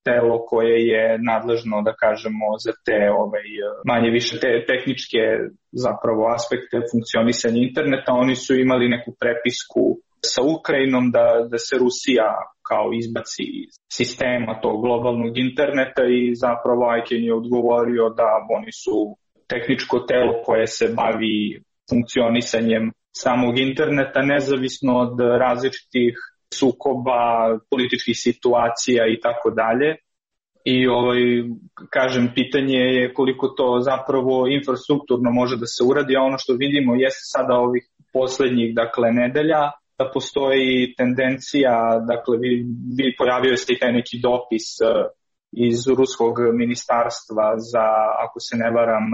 telo koje je nadležno, da kažemo, za te ovaj, manje više te tehničke zapravo aspekte funkcionisanja interneta. Oni su imali neku prepisku sa Ukrajinom da, da se Rusija kao izbaci iz sistema tog globalnog interneta i zapravo Ajken je odgovorio da oni su tehničko telo koje se bavi funkcionisanjem samog interneta nezavisno od različitih sukoba, političkih situacija i tako dalje. I ovaj, kažem, pitanje je koliko to zapravo infrastrukturno može da se uradi, a ono što vidimo jeste sada ovih poslednjih, dakle, nedelja, da postoji tendencija, dakle, vi, vi pojavio ste i taj neki dopis iz ruskog ministarstva za, ako se ne varam,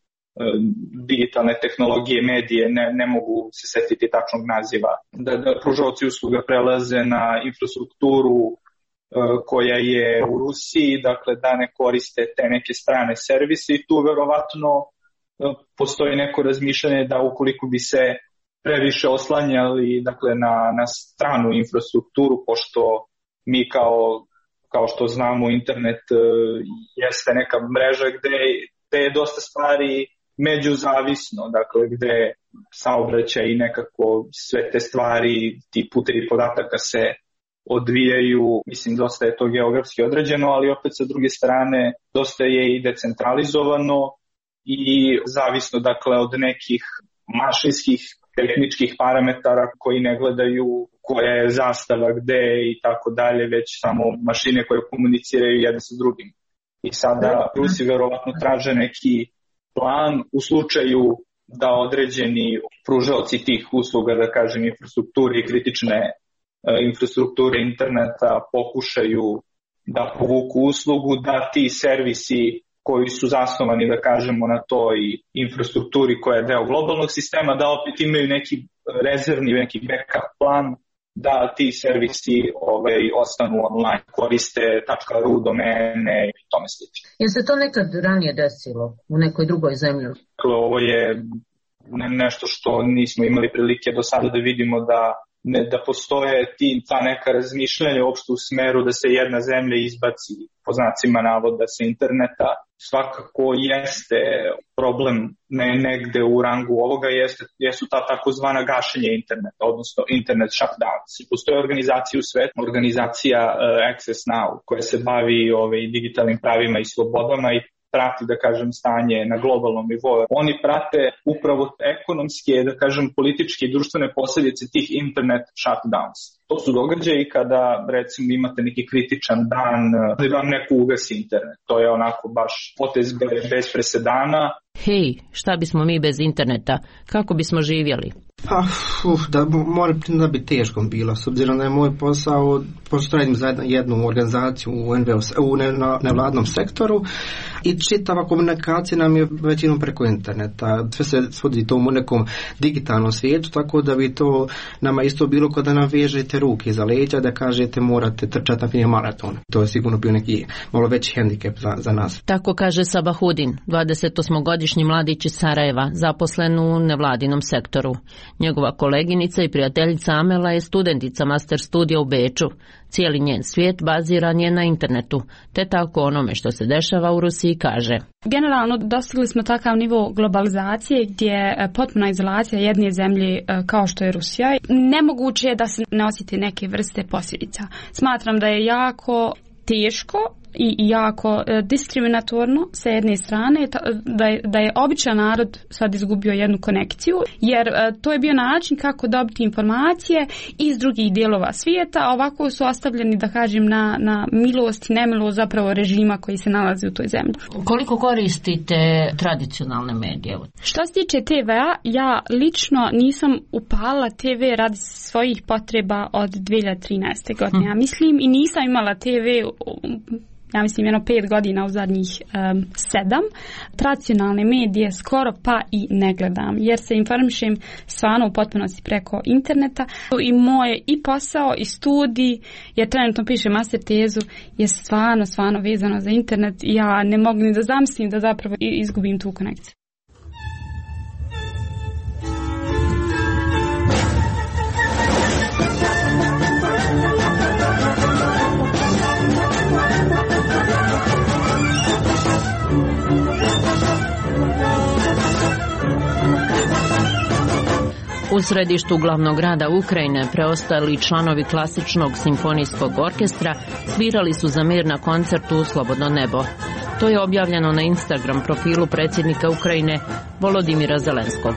digitalne tehnologije, medije, ne, ne mogu se setiti tačnog naziva, da, da pružaoci usluga prelaze na infrastrukturu uh, koja je u Rusiji, dakle da ne koriste te neke strane servise i tu verovatno uh, postoji neko razmišljanje da ukoliko bi se previše oslanjali, dakle, na, na stranu infrastrukturu, pošto mi kao, kao što znamo internet uh, jeste neka mreža gde, gde je dosta stvari međuzavisno, dakle gde saobraćaj i nekako sve te stvari, ti putevi podataka se odvijaju, mislim dosta je to geografski određeno, ali opet sa druge strane dosta je i decentralizovano i zavisno, dakle, od nekih mašinskih tehničkih parametara koji ne gledaju koja je zastava gde i tako dalje, već samo mašine koje komuniciraju jedne sa drugim. I sada Rusi verovatno traže neki plan u slučaju da određeni pružaoci tih usluga, da kažem, infrastrukture i kritične e, infrastrukture interneta pokušaju da povuku uslugu, da ti servisi koji su zasnovani, da kažemo, na toj infrastrukturi koja je deo globalnog sistema, da opet imaju neki rezervni, neki backup plan, da ti servisi ovaj, ostanu online, koriste .ru domene i tome slično. Je se to nekad ranije desilo u nekoj drugoj zemlji? Ovo je nešto što nismo imali prilike do sada da vidimo da, ne, da postoje ti, ta neka razmišljanja uopšte u smeru da se jedna zemlja izbaci, po znacima navoda, sa interneta. Svakako jeste problem ne, negde u rangu ovoga, jeste, jesu ta takozvana gašenja interneta, odnosno internet shutdowns. Postoje organizacije u svetu, organizacija uh, Access Now, koja se bavi ovaj, digitalnim pravima i slobodama i prati, da kažem, stanje na globalnom nivou. Oni prate upravo ekonomske, da kažem, političke i društvene posljedice tih internet shutdowns. To su događaji kada, recimo, imate neki kritičan dan, da vam neko ugasi internet. To je onako baš potez bez presedana. Hej, šta bismo mi bez interneta? Kako bismo živjeli? Pa, uf, da moram da bi teško bilo, s obzirom da je moj posao, pošto radim za jednu organizaciju u, N V O, u nevladnom sektoru i čitava komunikacija nam je većinom preko interneta. Sve se svodi to u nekom digitalnom svijetu, tako da bi to nama isto bilo kada nam vežete ruke za leđa, da kažete morate trčati na primjer maraton. To je sigurno bio neki malo veći hendikep za, za nas. Tako kaže Sabahudin, dvadesetosmogodišnji mladić iz Sarajeva, zaposlen u nevladinom sektoru. Njegova koleginica i prijateljica Amela je studentica master studija u Beču. Cijeli njen svijet baziran je na internetu, te tako onome što se dešava u Rusiji kaže. Generalno dostigli smo takav nivo globalizacije gdje je potpuna izolacija jedne zemlje kao što je Rusija. Nemoguće je da se ne osjeti neke vrste posljedica. Smatram da je jako teško i jako diskriminatorno sa jedne strane da je, da je običan narod sad izgubio jednu konekciju, jer to je bio način kako dobiti informacije iz drugih dijelova svijeta, a ovako su ostavljeni, da kažem, na, na milost i nemilost zapravo režima koji se nalazi u toj zemlji. Koliko koristite tradicionalne medije? Što se tiče te vea, ja lično nisam upala te ve radi svojih potreba od dvije hiljade trinaeste. godine, ja mislim, i nisam imala te ve ja mislim jedno pet godina u zadnjih um, sedam. Tradicionalne medije skoro pa i ne gledam, jer se informišem stvarno u potpunosti preko interneta i moje i posao i studij, jer trenutno pišem master tezu, je stvarno, stvarno vezano za internet i ja ne mogu ni da zamislim da zapravo izgubim tu konekciju. U središtu glavnog grada Ukrajine preostali članovi klasičnog simfonijskog orkestra svirali su za mir na koncertu u Slobodno nebo. To je objavljeno na Instagram profilu predsjednika Ukrajine Volodimira Zelenskog.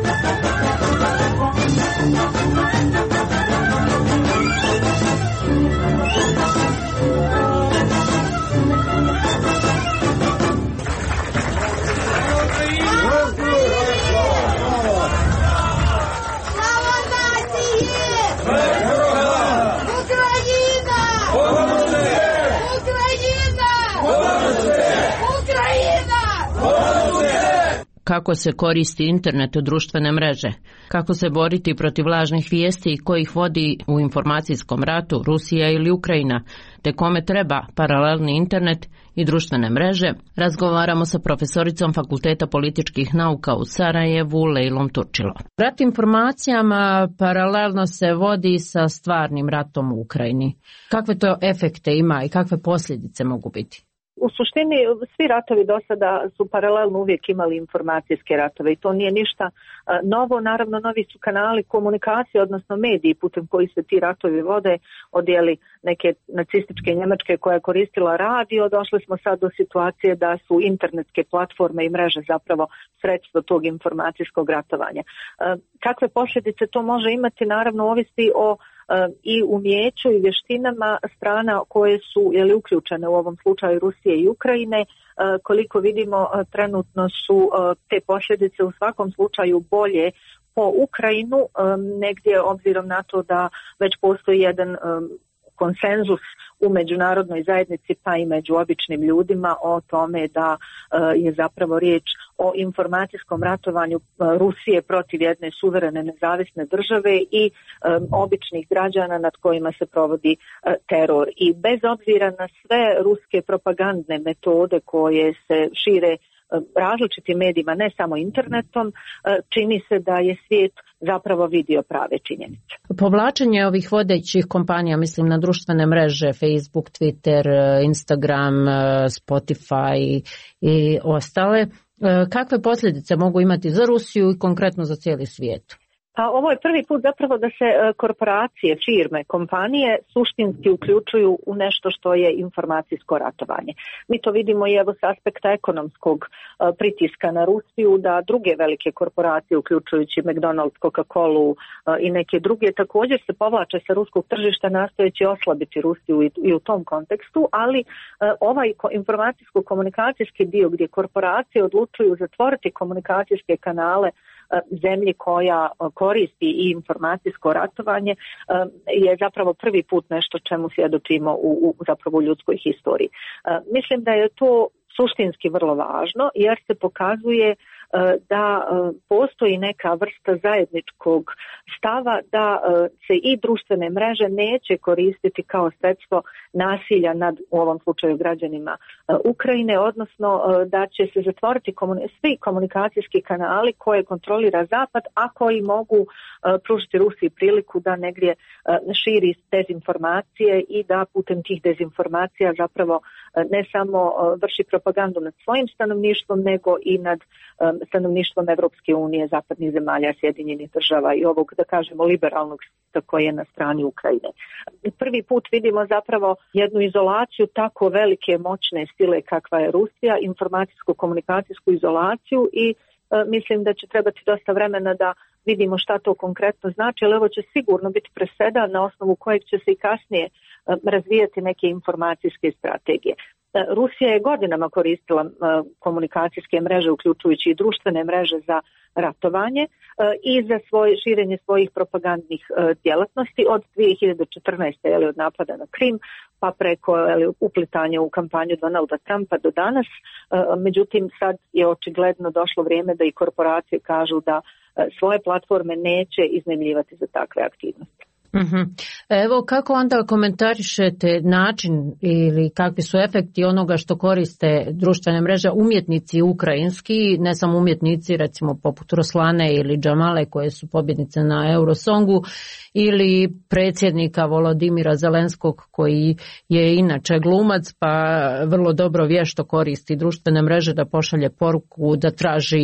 Kako se koristi internet u društvene mreže, kako se boriti protiv lažnih vijesti i ko ih vodi u informacijskom ratu Rusija ili Ukrajina, te kome treba paralelni internet i društvene mreže, razgovaramo sa profesoricom Fakulteta političkih nauka u Sarajevu, Lejlom Turčilo. Rat informacijama paralelno se vodi sa stvarnim ratom u Ukrajini. Kakve to efekte ima i kakve posljedice mogu biti? U suštini svi ratovi do sada su paralelno uvijek imali informacijske ratove i to nije ništa novo. Naravno, novi su kanali komunikacije, odnosno mediji putem koji se ti ratovi vode, odjeli neke nacističke Njemačke koja je koristila radio. Došli smo sad do situacije da su internetske platforme i mreže zapravo sredstvo tog informacijskog ratovanja. Kakve posljedice to može imati, naravno ovisi o i umjeću i vještinama strana koje su jeli, uključene u ovom slučaju Rusije i Ukrajine. Koliko vidimo, trenutno su te posljedice u svakom slučaju bolje po Ukrajinu, negdje obzirom na to da već postoji jedan konsenzus u međunarodnoj zajednici pa i među običnim ljudima o tome da je zapravo riječ o informacijskom ratovanju Rusije protiv jedne suverene nezavisne države i običnih građana nad kojima se provodi teror. I bez obzira na sve ruske propagandne metode koje se šire različitim medijima, ne samo internetom, čini se da je svijet zapravo vidio prave činjenice. Povlačenje ovih vodećih kompanija, mislim na društvene mreže, Facebook, Twitter, Instagram, Spotify i ostale, kakve posljedice mogu imati za Rusiju i konkretno za cijeli svijet? Pa ovo je prvi put zapravo da se korporacije, firme, kompanije suštinski uključuju u nešto što je informacijsko ratovanje. Mi to vidimo i evo s aspekta ekonomskog pritiska na Rusiju, da druge velike korporacije, uključujući McDonald's, Coca-Colu i neke druge, također se povlače sa ruskog tržišta nastojeći oslabiti Rusiju i u tom kontekstu, ali ovaj informacijsko-komunikacijski dio gdje korporacije odlučuju zatvoriti komunikacijske kanale zemlji koja koristi i informacijsko ratovanje je zapravo prvi put nešto čemu svjedočimo u, u zapravo u ljudskoj historiji. Mislim da je to suštinski vrlo važno jer se pokazuje da postoji neka vrsta zajedničkog stava da se i društvene mreže neće koristiti kao sredstvo nasilja nad, u ovom slučaju, građanima Ukrajine, odnosno da će se zatvoriti komuni- svi komunikacijski kanali koje kontrolira Zapad, a koji mogu pružiti Rusiji priliku da negdje širi dezinformacije i da putem tih dezinformacija zapravo ne samo vrši propagandu nad svojim stanovništvom, nego i nad stanovništvom Evropske unije, zapadnih zemalja, Sjedinjenih država i ovog, da kažemo, liberalnog svijeta koji je na strani Ukrajine. Prvi put vidimo zapravo jednu izolaciju tako velike moćne sile kakva je Rusija, informacijsko-komunikacijsku izolaciju i e, mislim da će trebati dosta vremena da vidimo šta to konkretno znači, ali ovo će sigurno biti presedan na osnovu kojeg će se i kasnije e, razvijati neke informacijske strategije. Rusija je godinama koristila komunikacijske mreže, uključujući i društvene mreže za ratovanje i za svoje širenje svojih propagandnih djelatnosti od dvije hiljade četrnaeste. Jeli, od napada na Krim pa preko jeli, uplitanja u kampanju Donalda Trumpa do danas. Međutim, sad je očigledno došlo vrijeme da i korporacije kažu da svoje platforme neće iznajmljivati za takve aktivnosti. Uh-huh. Evo, kako onda komentarišete način ili kakvi su efekti onoga što koriste društvene mreže umjetnici ukrajinski, ne samo umjetnici recimo poput Roslane ili Džamale koje su pobjednice na Eurosongu, ili predsjednika Volodimira Zelenskog koji je inače glumac pa vrlo dobro vješto koristi društvene mreže da pošalje poruku, da traži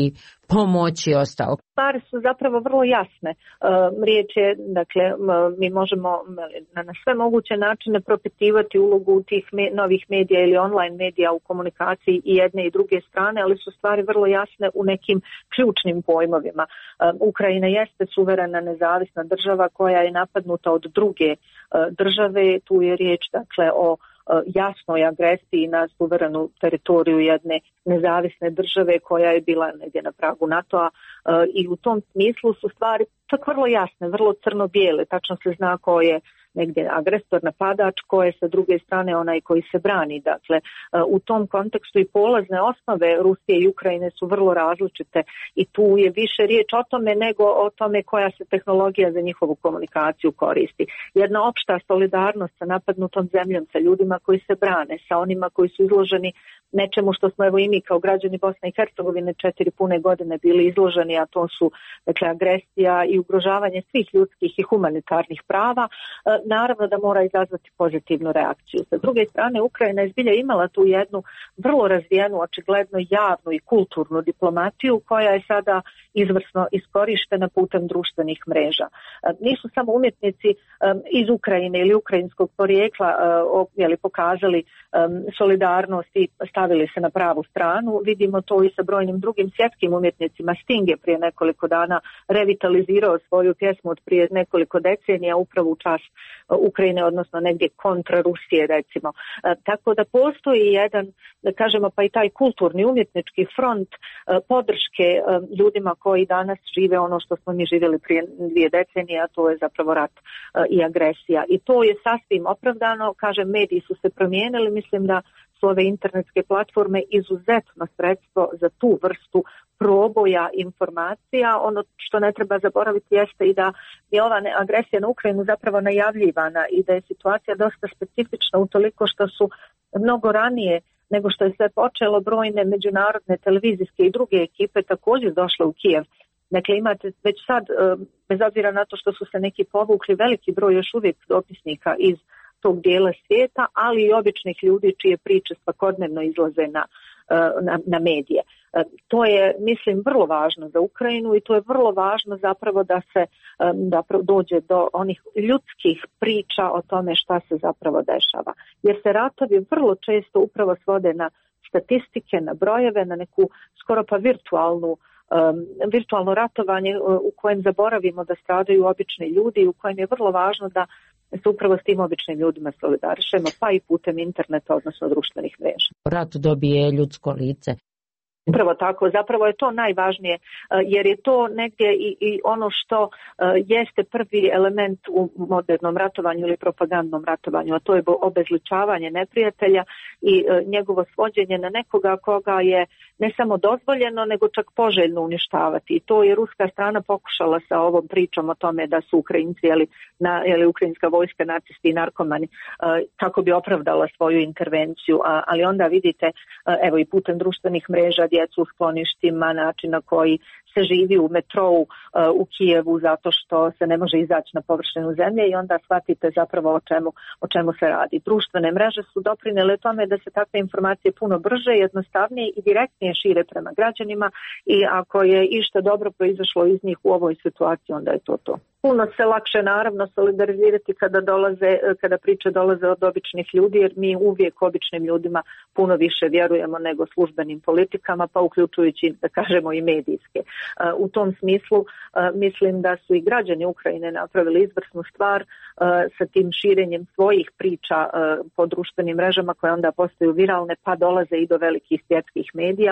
pomoć i ostalo? Stvari su zapravo vrlo jasne. Riječ je, dakle, mi možemo na sve moguće načine propitivati ulogu tih novih medija ili online medija u komunikaciji i jedne i druge strane, ali su stvari vrlo jasne u nekim ključnim pojmovima. Ukrajina jeste suverena nezavisna država koja je napadnuta od druge države. Tu je riječ, dakle, o jasnoj agresiji na suverenu teritoriju jedne nezavisne države koja je bila negdje na pragu NATO-a i u tom smislu su stvari čak vrlo jasne, vrlo crno-bijele, tačno se zna ko je negdje agresor, napadač, ko je sa druge strane onaj koji se brani. Dakle, u tom kontekstu i polazne osnove Rusije i Ukrajine su vrlo različite i tu je više riječ o tome nego o tome koja se tehnologija za njihovu komunikaciju koristi. Jedna opšta solidarnost sa napadnutom zemljom, sa ljudima koji se brane, sa onima koji su izloženi nečemu što smo evo i mi kao građani Bosne i Hercegovine četiri pune godine bili izloženi, a to su, dakle, agresija i ugrožavanje svih ljudskih i humanitarnih prava, naravno da mora izazvati pozitivnu reakciju. Sa druge strane, Ukrajina je zbilja imala tu jednu vrlo razvijenu, očigledno javnu i kulturnu diplomatiju koja je sada izvrsno iskorištena putem društvenih mreža. Nisu samo umjetnici iz Ukrajine ili ukrajinskog porijekla jeli, pokazali solidarnost i stavili se na pravu stranu. Vidimo to i sa brojnim drugim svjetskim umjetnicima. Sting je prije nekoliko dana revitalizirao svoju pjesmu od prije nekoliko decenija upravo u čast Ukrajine, odnosno negdje kontra Rusije, recimo. Tako da postoji jedan, da kažemo, pa i taj kulturni umjetnički front podrške ljudima koji danas žive ono što smo mi živjeli prije dvije decenije, a to je zapravo rat i agresija. I to je sasvim opravdano, kažem, mediji su se promijenili, mislim da su ove internetske platforme izuzetno sredstvo za tu vrstu proboja informacija. Ono što ne treba zaboraviti jeste i da je ova agresija na Ukrajinu zapravo najavljivana i da je situacija dosta specifična utoliko što su mnogo ranije nego što je sve počelo brojne međunarodne televizijske i druge ekipe također došle u Kijev. Dakle, imate već sad, bez obzira na to što su se neki povukli, veliki broj još uvijek dopisnika iz tog dijela svijeta, ali i običnih ljudi čije priče svakodnevno izlaze na, na, na medije. To je, mislim, vrlo važno za Ukrajinu i to je vrlo važno zapravo da se da dođe do onih ljudskih priča o tome šta se zapravo dešava. Jer se ratovi vrlo često upravo svode na statistike, na brojeve, na neku skoro pa virtualnu Um, virtualno ratovanje u kojem zaboravimo da stradaju obični ljudi, u kojem je vrlo važno da se upravo s tim običnim ljudima solidarišemo, pa i putem interneta, odnosno društvenih mreža. Rat dobije ljudsko lice. Upravo tako, zapravo je to najvažnije jer je to negdje i, i ono što jeste prvi element u modernom ratovanju ili propagandnom ratovanju, a to je obezličavanje neprijatelja i njegovo svođenje na nekoga koga je ne samo dozvoljeno, nego čak poželjno uništavati. I to je ruska strana pokušala sa ovom pričom o tome da su Ukrajinci ili, na, ili ukrajinska vojska, nacisti i narkomani kako bi opravdala svoju intervenciju. A, ali onda vidite, evo i putem društvenih mreža, djecu u skloništima, način na koji se živi u metrou uh, u Kijevu zato što se ne može izaći na površinu zemlje i onda shvatite zapravo o čemu, o čemu se radi. Društvene mreže su doprinijele tome da se takve informacije puno brže, jednostavnije i direktnije šire prema građanima i ako je išta dobro proizašlo iz njih u ovoj situaciji, onda je to to. Puno se lakše naravno solidarizirati kada dolaze, kada priče dolaze od običnih ljudi, jer mi uvijek običnim ljudima puno više vjerujemo nego službenim politikama, pa uključujući, da kažemo, i medijske. U tom smislu mislim da su i građani Ukrajine napravili izvrsnu stvar sa tim širenjem svojih priča po društvenim mrežama koje onda postaju viralne, pa dolaze i do velikih svjetskih medija.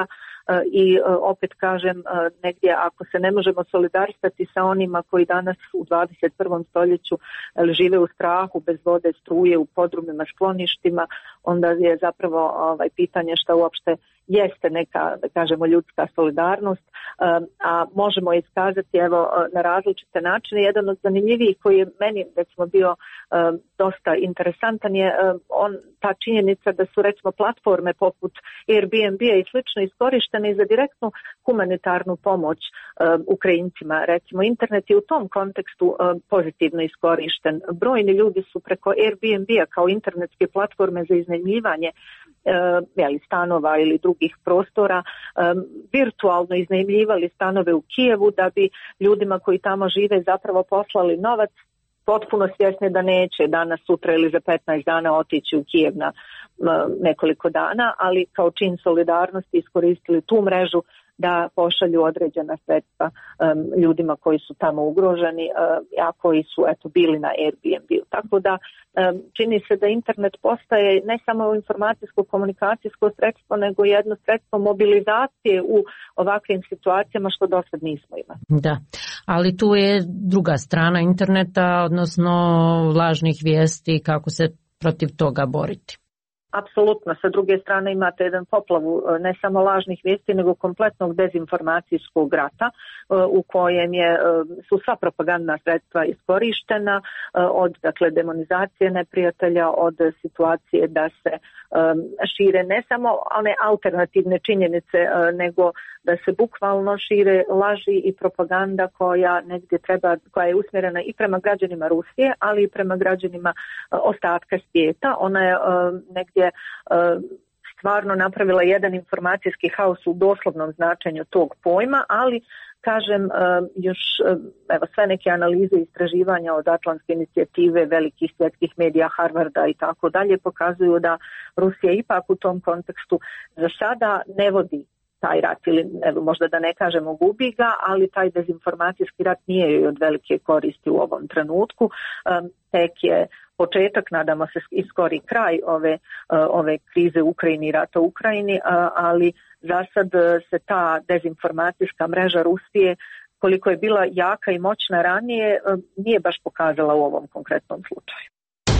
I opet kažem, negdje ako se ne možemo solidarisati sa onima koji danas u dvadeset prvom stoljeću žive u strahu, bez vode, struje, u podrumima, skloništima, onda je zapravo ovaj, pitanje šta uopšte jeste neka, da kažemo, ljudska solidarnost, a možemo iskazati evo na različite načine. Jedan od zanimljivijih koji je meni recimo bio dosta interesantan je on, ta činjenica da su recimo platforme poput Airbnb-a i slično iskorištene i za direktnu humanitarnu pomoć Ukrajincima. Recimo internet je u tom kontekstu pozitivno iskorišten. Brojni ljudi su preko Airbnb-a kao internetske platforme za iznajmljivanje jeli, stanova ili drugih prostora, virtualno iznajmljivali stanove u Kijevu da bi ljudima koji tamo žive zapravo poslali novac, potpuno svjesni da neće danas, sutra ili za petnaest dana otići u Kijev na nekoliko dana, ali kao čin solidarnosti iskoristili tu mrežu da pošalju određena sredstva um, ljudima koji su tamo ugroženi, um, a koji su eto bili na Airbnb-u. Tako da um, čini se da internet postaje ne samo informacijsko-komunikacijsko sredstvo, nego jedno sredstvo mobilizacije u ovakvim situacijama što do sad nismo imali. Da, ali tu je druga strana interneta, odnosno lažnih vijesti, kako se protiv toga boriti. Apsolutno, sa druge strane imate jedan poplavu ne samo lažnih vijesti, nego kompletnog dezinformacijskog rata u kojem je, su sva propagandna sredstva iskorištena, od dakle demonizacije neprijatelja, od situacije da se um, šire ne samo one alternativne činjenice, uh, nego da se bukvalno šire laži i propaganda koja negdje treba, koja je usmjerena i prema građanima Rusije, ali i prema građanima uh, ostatka svijeta. Ona je uh, negdje uh, stvarno napravila jedan informacijski haos u doslovnom značenju tog pojma, ali kažem, još evo, sve neke analize i istraživanja od Atlantske inicijative, velikih svjetskih medija, Harvarda i tako dalje pokazuju da Rusija ipak u tom kontekstu za sada ne vodi taj rat, ili evo, možda da ne kažemo gubi ga, ali taj dezinformacijski rat nije joj od velike koristi u ovom trenutku. Tek je početak, nadamo se i skori kraj ove, ove krize u Ukrajini i rata u Ukrajini, ali za sad se ta dezinformacijska mreža Rusije, koliko je bila jaka i moćna ranije, nije baš pokazala u ovom konkretnom slučaju.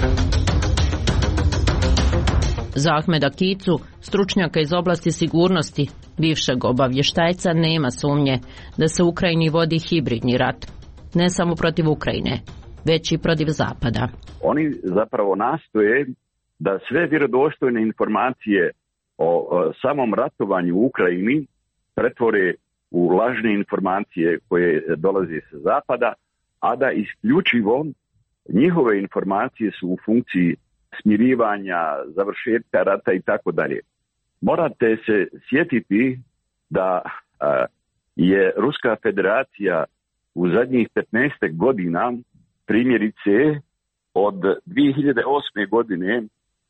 Za Ahmeda Kicu, stručnjaka iz oblasti sigurnosti, bivšeg obavještajca, nema sumnje da se u Ukrajini vodi hibridni rat. Ne samo protiv Ukrajine, već i protiv Zapada. Oni zapravo nastoje da sve vjerodostojne informacije o, o samom ratovanju u Ukrajini pretvore u lažne informacije koje dolaze sa Zapada, a da isključivo njihove informacije su u funkciji smirivanja, završetka rata i tako dalje. Morate se sjetiti da a, je Ruska federacija u zadnjih petnaest godina, primjerice od dvije hiljade osme godine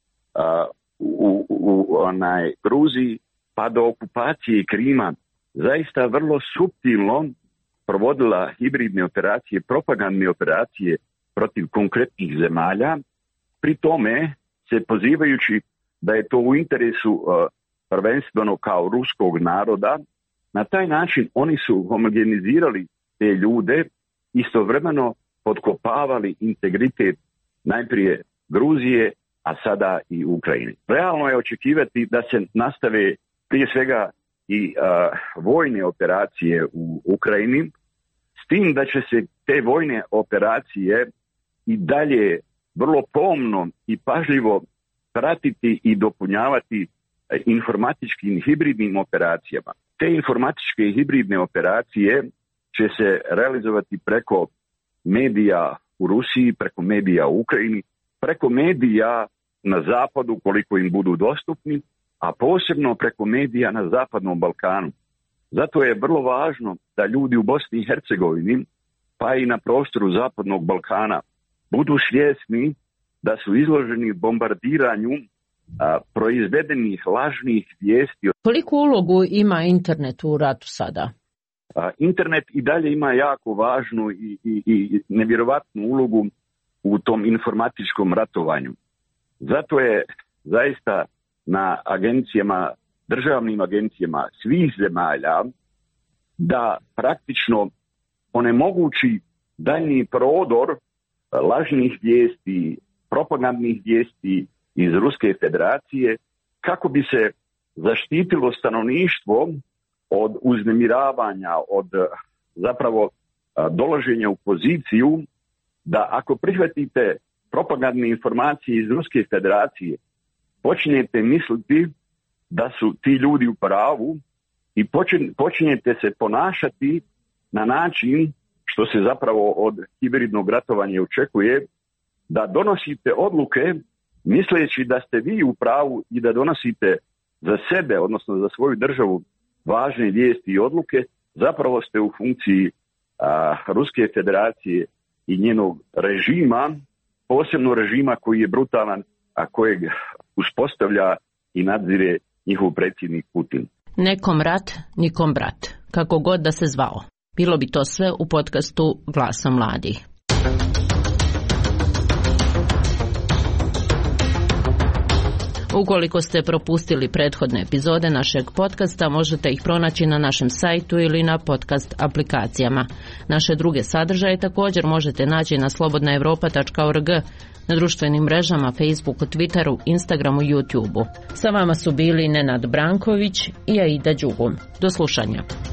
a, u, u, u onaj Gruziji pa do okupacije Krima zaista vrlo suptilno provodila hibridne operacije, propagandne operacije protiv konkretnih zemalja, pri tome se pozivajući da je to u interesu uh, prvenstveno kao ruskog naroda. Na taj način oni su homogenizirali te ljude, istovremeno potkopavali integritet najprije Gruzije, a sada i Ukrajine. Realno je očekivati da se nastave prije svega i uh, vojne operacije u Ukrajini, s tim da će se te vojne operacije i dalje vrlo pomno i pažljivo pratiti i dopunjavati informatičkim hibridnim operacijama. Te informatičke i hibridne operacije će se realizovati preko medija u Rusiji, preko medija u Ukrajini, preko medija na zapadu koliko im budu dostupni, a posebno preko medija na zapadnom Balkanu. Zato je vrlo važno da ljudi u Bosni i Hercegovini, pa i na prostoru zapadnog Balkana, budu svjesni da su izloženi bombardiranju a, proizvedenih lažnih vijesti. Koliku ulogu ima internet u ratu sada? A, internet i dalje ima jako važnu i, i, i nevjerovatnu ulogu u tom informatičkom ratovanju. Zato je zaista na agencijama, državnim agencijama svih zemalja da praktično onemogući daljnji prodor lažnih vijesti, propagandnih vijesti iz Ruske federacije, kako bi se zaštitilo stanovništvo od uznemiravanja, od zapravo dolaženja u poziciju da ako prihvatite propagandne informacije iz Ruske federacije, počinjete misliti da su ti ljudi u pravu i počinjete se ponašati na način što se zapravo od hibridnog ratovanja očekuje, da donosite odluke misleći da ste vi u pravu i da donosite za sebe, odnosno za svoju državu, važne vijesti i odluke, zapravo ste u funkciji a, Ruske federacije i njenog režima, posebno režima koji je brutalan, a kojeg uspostavlja i nadzire njihov predsjednik Putin. Nekom rat, nikom brat, kako god da se zvao. Bilo bi to sve u podcastu Glasa mladih. Ukoliko ste propustili prethodne epizode našeg podcasta, možete ih pronaći na našem sajtu ili na podcast aplikacijama. Naše druge sadržaje također možete naći na slobodna europa tačka org, na društvenim mrežama Facebooku, Twitteru, Instagramu i YouTubeu. Sa vama su bili Nenad Branković i Aida Đugum. Do slušanja.